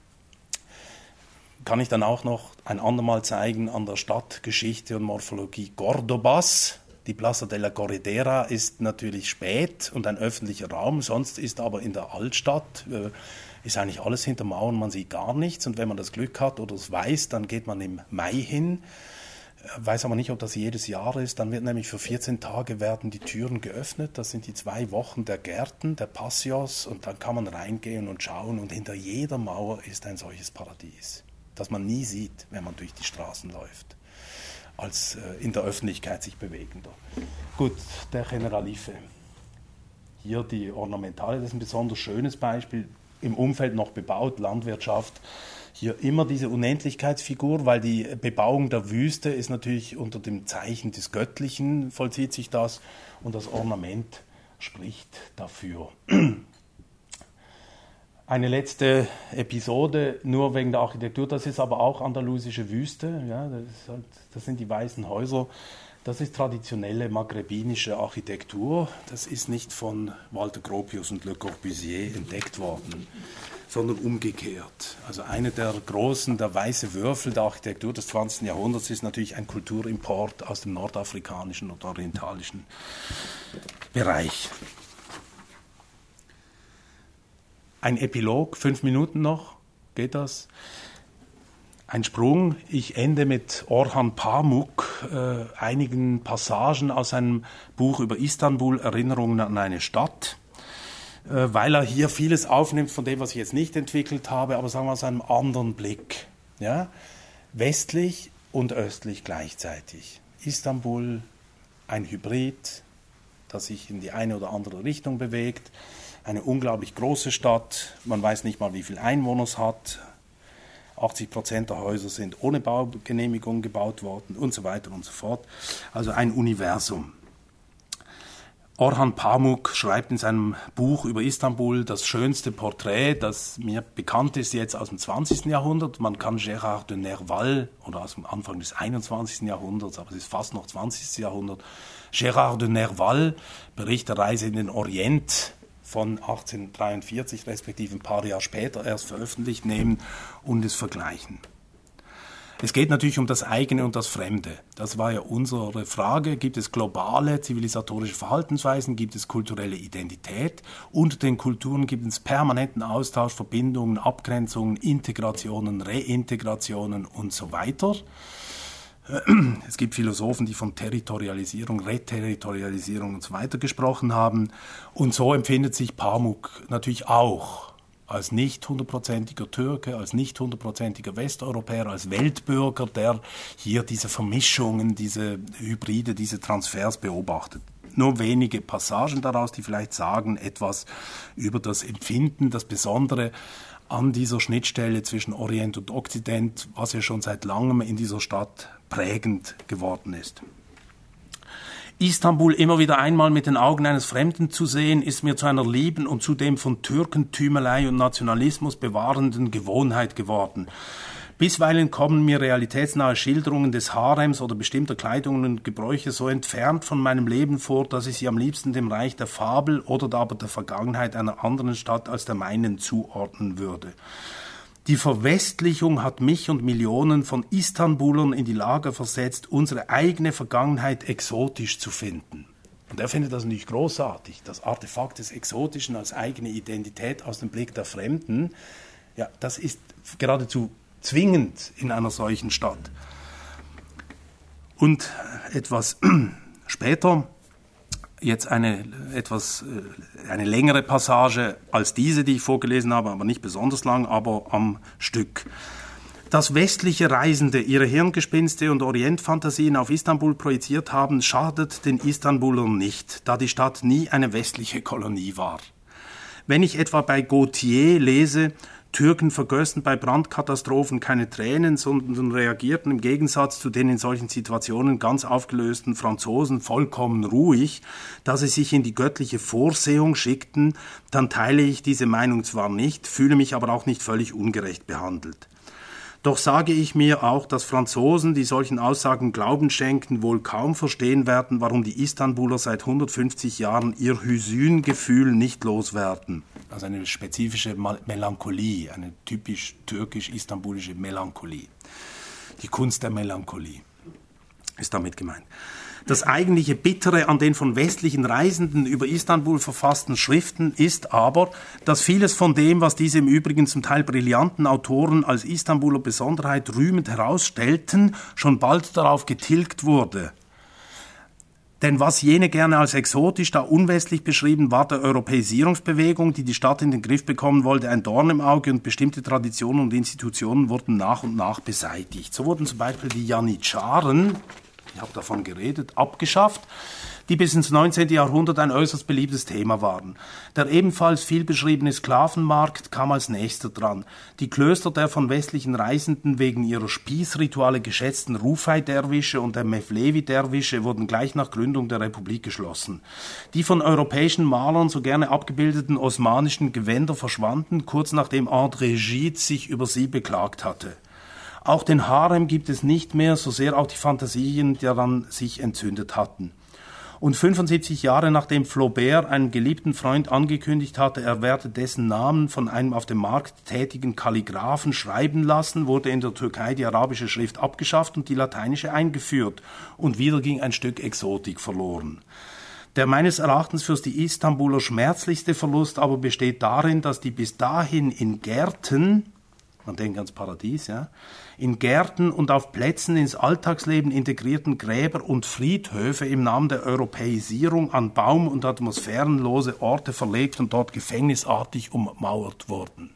Kann ich dann auch noch ein andermal zeigen an der Stadtgeschichte und Morphologie Cordobas. Die Plaza de la Corredera ist natürlich spät und ein öffentlicher Raum, sonst ist aber in der Altstadt, äh, ist eigentlich alles hinter Mauern, man sieht gar nichts, und wenn man das Glück hat oder es weiß, dann geht man im Mai hin, äh, weiß aber nicht, ob das jedes Jahr ist, dann wird nämlich für vierzehn Tage werden die Türen geöffnet, das sind die zwei Wochen der Gärten, der Paseos, und dann kann man reingehen und schauen, und hinter jeder Mauer ist ein solches Paradies, das man nie sieht, wenn man durch die Straßen läuft, als äh, in der Öffentlichkeit sich bewegender. Gut, der Generalife. Hier die Ornamentale, das ist ein besonders schönes Beispiel, im Umfeld noch bebaut, Landwirtschaft. Hier immer diese Unendlichkeitsfigur, weil die Bebauung der Wüste ist natürlich unter dem Zeichen des Göttlichen, vollzieht sich das, und das Ornament spricht dafür. Eine letzte Episode, nur wegen der Architektur, das ist aber auch andalusische Wüste, ja, das, ist halt, das sind die weißen Häuser, das ist traditionelle maghrebinische Architektur, das ist nicht von Walter Gropius und Le Corbusier entdeckt worden, sondern umgekehrt. Also eine der großen, der weiße Würfel der Architektur des zwanzigsten Jahrhunderts ist natürlich ein Kulturimport aus dem nordafrikanischen und orientalischen Bereich. Ein Epilog, fünf Minuten noch, geht das? Ein Sprung, ich ende mit Orhan Pamuk, äh, einigen Passagen aus seinem Buch über Istanbul, Erinnerungen an eine Stadt, äh, weil er hier vieles aufnimmt von dem, was ich jetzt nicht entwickelt habe, aber sagen wir aus einem anderen Blick. Ja? Westlich und östlich gleichzeitig. Istanbul, ein Hybrid, das sich in die eine oder andere Richtung bewegt. Eine unglaublich große Stadt, man weiß nicht mal, wie viele Einwohner es hat, achtzig Prozent der Häuser sind ohne Baugenehmigung gebaut worden und so weiter und so fort. Also ein Universum. Orhan Pamuk schreibt in seinem Buch über Istanbul das schönste Porträt, das mir bekannt ist jetzt aus dem zwanzigsten Jahrhundert. Man kann Gérard de Nerval, oder aus dem Anfang des einundzwanzigsten Jahrhunderts, aber es ist fast noch zwanzigstes Jahrhundert, Gérard de Nerval, Bericht der Reise in den Orient von achtzehnhundertdreiundvierzig, respektive ein paar Jahre später erst veröffentlicht nehmen und es vergleichen. Es geht natürlich um das Eigene und das Fremde. Das war ja unsere Frage. Gibt es globale zivilisatorische Verhaltensweisen? Gibt es kulturelle Identität? Unter den Kulturen gibt es permanenten Austausch, Verbindungen, Abgrenzungen, Integrationen, Reintegrationen und so weiter. Es gibt Philosophen, die von Territorialisierung, Reterritorialisierung und so weiter gesprochen haben. Und so empfindet sich Pamuk natürlich auch als nicht hundertprozentiger Türke, als nicht hundertprozentiger Westeuropäer, als Weltbürger, der hier diese Vermischungen, diese Hybride, diese Transfers beobachtet. Nur wenige Passagen daraus, die vielleicht sagen etwas über das Empfinden, das Besondere an dieser Schnittstelle zwischen Orient und Okzident, was ja schon seit langem in dieser Stadt prägend geworden ist. Istanbul immer wieder einmal mit den Augen eines Fremden zu sehen, ist mir zu einer lieben und zudem von Türkentümelei und Nationalismus bewahrenden Gewohnheit geworden. Bisweilen kommen mir realitätsnahe Schilderungen des Harems oder bestimmter Kleidungen und Gebräuche so entfernt von meinem Leben vor, dass ich sie am liebsten dem Reich der Fabel oder aber der Vergangenheit einer anderen Stadt als der meinen zuordnen würde. Die Verwestlichung hat mich und Millionen von Istanbulern in die Lage versetzt, unsere eigene Vergangenheit exotisch zu finden. Und er findet das natürlich großartig, das Artefakt des Exotischen als eigene Identität aus dem Blick der Fremden. Ja, das ist geradezu zwingend in einer solchen Stadt. Und etwas später, jetzt eine etwas eine längere Passage als diese, die ich vorgelesen habe, aber nicht besonders lang, aber am Stück. Dass westliche Reisende ihre Hirngespinste und Orientfantasien auf Istanbul projiziert haben, schadet den Istanbulern nicht, da die Stadt nie eine westliche Kolonie war. Wenn ich etwa bei Gautier lese, Türken vergössen bei Brandkatastrophen keine Tränen, sondern reagierten im Gegensatz zu den in solchen Situationen ganz aufgelösten Franzosen vollkommen ruhig, da sie sich in die göttliche Vorsehung schickten, dann teile ich diese Meinung zwar nicht, fühle mich aber auch nicht völlig ungerecht behandelt. Doch sage ich mir auch, dass Franzosen, die solchen Aussagen Glauben schenken, wohl kaum verstehen werden, warum die Istanbuler seit hundertfünfzig Jahren ihr Hüsün-Gefühl nicht loswerden. Also eine spezifische Melancholie, eine typisch türkisch-istanbulische Melancholie. Die Kunst der Melancholie ist damit gemeint. Das eigentliche Bittere an den von westlichen Reisenden über Istanbul verfassten Schriften ist aber, dass vieles von dem, was diese im Übrigen zum Teil brillanten Autoren als Istanbuler Besonderheit rühmend herausstellten, schon bald darauf getilgt wurde. Denn was jene gerne als exotisch, da unwestlich beschrieben, war der Europäisierungsbewegung, die die Stadt in den Griff bekommen wollte, ein Dorn im Auge und bestimmte Traditionen und Institutionen wurden nach und nach beseitigt. So wurden zum Beispiel die Janitscharen, ich habe davon geredet, abgeschafft, die bis ins neunzehnten Jahrhundert ein äußerst beliebtes Thema waren. Der ebenfalls viel beschriebene Sklavenmarkt kam als nächster dran. Die Klöster der von westlichen Reisenden wegen ihrer Spießrituale geschätzten Rufai-Derwische und der Mevlevi-Derwische wurden gleich nach Gründung der Republik geschlossen. Die von europäischen Malern so gerne abgebildeten osmanischen Gewänder verschwanden, kurz nachdem André Gide sich über sie beklagt hatte. Auch den Harem gibt es nicht mehr, so sehr auch die Fantasien daran sich entzündet hatten. Und fünfundsiebzig Jahre nachdem Flaubert einem geliebten Freund angekündigt hatte, er werde dessen Namen von einem auf dem Markt tätigen Kalligraphen schreiben lassen, wurde in der Türkei die arabische Schrift abgeschafft und die lateinische eingeführt. Und wieder ging ein Stück Exotik verloren. Der meines Erachtens für die Istanbuler schmerzlichste Verlust aber besteht darin, dass die bis dahin in Gärten, man denkt ans Paradies, ja, in Gärten und auf Plätzen ins Alltagsleben integrierten Gräber und Friedhöfe im Namen der Europäisierung an baum- und atmosphärenlose Orte verlegt und dort gefängnisartig ummauert wurden.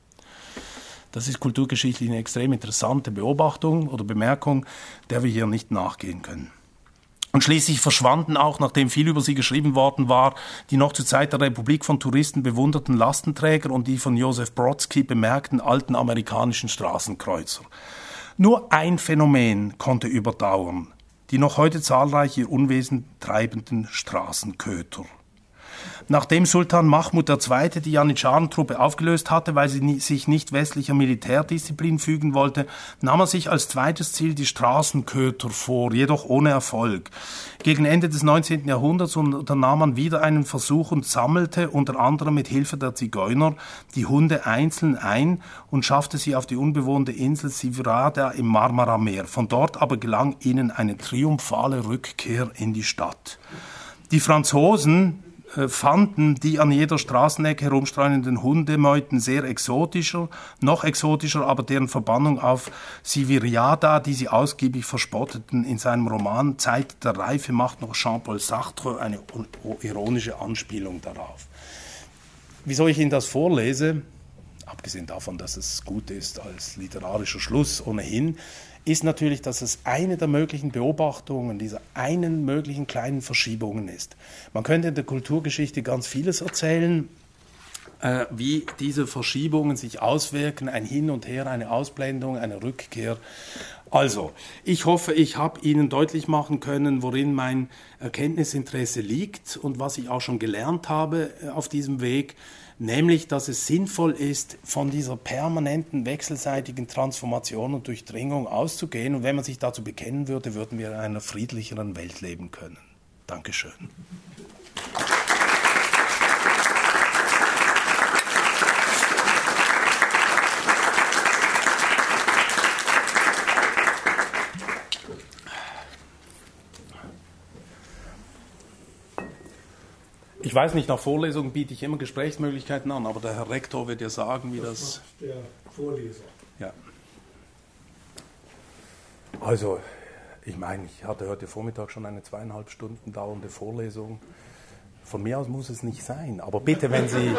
Das ist kulturgeschichtlich eine extrem interessante Beobachtung oder Bemerkung, der wir hier nicht nachgehen können. Und schließlich verschwanden auch, nachdem viel über sie geschrieben worden war, die noch zur Zeit der Republik von Touristen bewunderten Lastenträger und die von Joseph Brodsky bemerkten alten amerikanischen Straßenkreuzer. Nur ein Phänomen konnte überdauern, die noch heute zahlreich ihr Unwesen treibenden Straßenköter. Nachdem Sultan Mahmud der Zweite die Janitscharentruppe aufgelöst hatte, weil sie nie, sich nicht westlicher Militärdisziplin fügen wollte, nahm er sich als zweites Ziel die Straßenköter vor, jedoch ohne Erfolg. Gegen Ende des neunzehnten Jahrhunderts unternahm man wieder einen Versuch und sammelte unter anderem mit Hilfe der Zigeuner die Hunde einzeln ein und schaffte sie auf die unbewohnte Insel Sivrada im Marmarameer. Von dort aber gelang ihnen eine triumphale Rückkehr in die Stadt. Die Franzosen fanden die an jeder Straßenecke herumstreunenden Hundemeuten sehr exotischer, noch exotischer aber deren Verbannung auf Siviriada, die sie ausgiebig verspotteten. In seinem Roman Zeit der Reife macht noch Jean-Paul Sartre eine ironische Anspielung darauf. Wieso ich Ihnen das vorlese, abgesehen davon, dass es gut ist als literarischer Schluss ohnehin, ist natürlich, dass es eine der möglichen Beobachtungen dieser einen möglichen kleinen Verschiebungen ist. Man könnte in der Kulturgeschichte ganz vieles erzählen, äh, wie diese Verschiebungen sich auswirken, ein Hin und Her, eine Ausblendung, eine Rückkehr. Also, ich hoffe, ich habe Ihnen deutlich machen können, worin mein Erkenntnisinteresse liegt und was ich auch schon gelernt habe auf diesem Weg, nämlich, dass es sinnvoll ist, von dieser permanenten wechselseitigen Transformation und Durchdringung auszugehen. Und wenn man sich dazu bekennen würde, würden wir in einer friedlicheren Welt leben können. Dankeschön. Ich weiß nicht, nach Vorlesungen biete ich immer Gesprächsmöglichkeiten an, aber der Herr Rektor wird ja sagen, wie das... Das macht der Vorleser. Ja. Also, ich meine, ich hatte heute Vormittag schon eine zweieinhalb Stunden dauernde Vorlesung. Von mir aus muss es nicht sein, aber bitte, wenn Sie,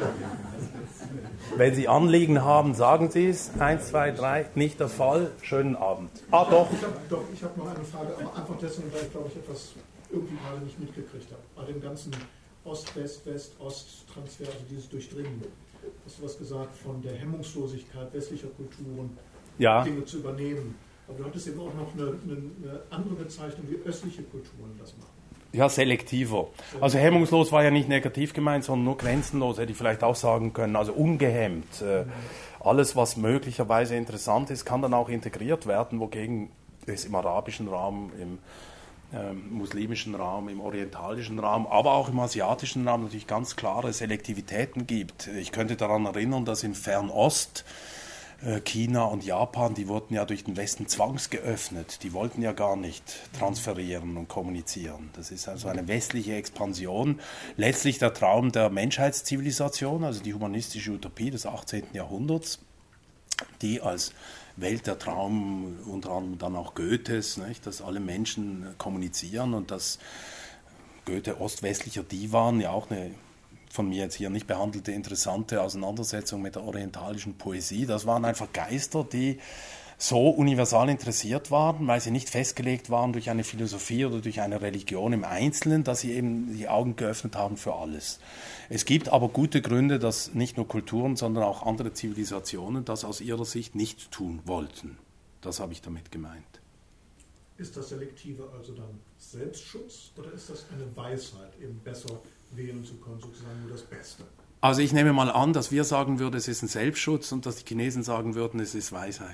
wenn Sie Anliegen haben, sagen Sie es. Eins, zwei, drei, nicht der Fall. Schönen Abend. Ah, doch. Ich habe doch, ich hab noch eine Frage, aber einfach deswegen, weil ich, glaube ich, etwas irgendwie gerade nicht mitgekriegt habe. Bei dem ganzen Ost-West, West-Ost-Transfer, also dieses Durchdringen. Hast du was gesagt von der Hemmungslosigkeit westlicher Kulturen, ja. Dinge zu übernehmen. Aber du hattest eben auch noch eine, eine, eine andere Bezeichnung, wie östliche Kulturen das machen. Ja, selektiver. Also hemmungslos war ja nicht negativ gemeint, sondern nur grenzenlos, hätte ich vielleicht auch sagen können. Also ungehemmt. Mhm. Alles, was möglicherweise interessant ist, kann dann auch integriert werden, wogegen es im arabischen Raum, im ähm, muslimischen Raum, im orientalischen Raum, aber auch im asiatischen Raum natürlich ganz klare Selektivitäten gibt. Ich könnte daran erinnern, dass in Fernost China und Japan, die wurden ja durch den Westen zwangsgeöffnet. Die wollten ja gar nicht transferieren und kommunizieren. Das ist also eine westliche Expansion. Letztlich der Traum der Menschheitszivilisation, also die humanistische Utopie des achtzehnten Jahrhunderts, die als Welt der Traum, unter anderem dann auch Goethes, nicht, dass alle Menschen kommunizieren und dass Goethe ostwestlicher Divan ja auch eine von mir jetzt hier nicht behandelte, interessante Auseinandersetzung mit der orientalischen Poesie. Das waren einfach Geister, die so universal interessiert waren, weil sie nicht festgelegt waren durch eine Philosophie oder durch eine Religion im Einzelnen, dass sie eben die Augen geöffnet haben für alles. Es gibt aber gute Gründe, dass nicht nur Kulturen, sondern auch andere Zivilisationen das aus ihrer Sicht nicht tun wollten. Das habe ich damit gemeint. Ist das Selektive also dann Selbstschutz oder ist das eine Weisheit, eben besser wählen zu können, sozusagen nur das Beste? Also ich nehme mal an, dass wir sagen würden, es ist ein Selbstschutz und dass die Chinesen sagen würden, es ist Weisheit.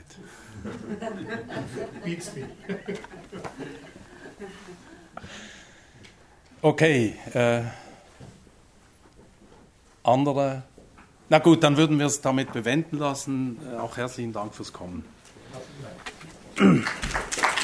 Beats me. Okay. Äh, andere? Na gut, dann würden wir es damit bewenden lassen. Äh, auch herzlichen Dank fürs Kommen. Herzlichen Dank.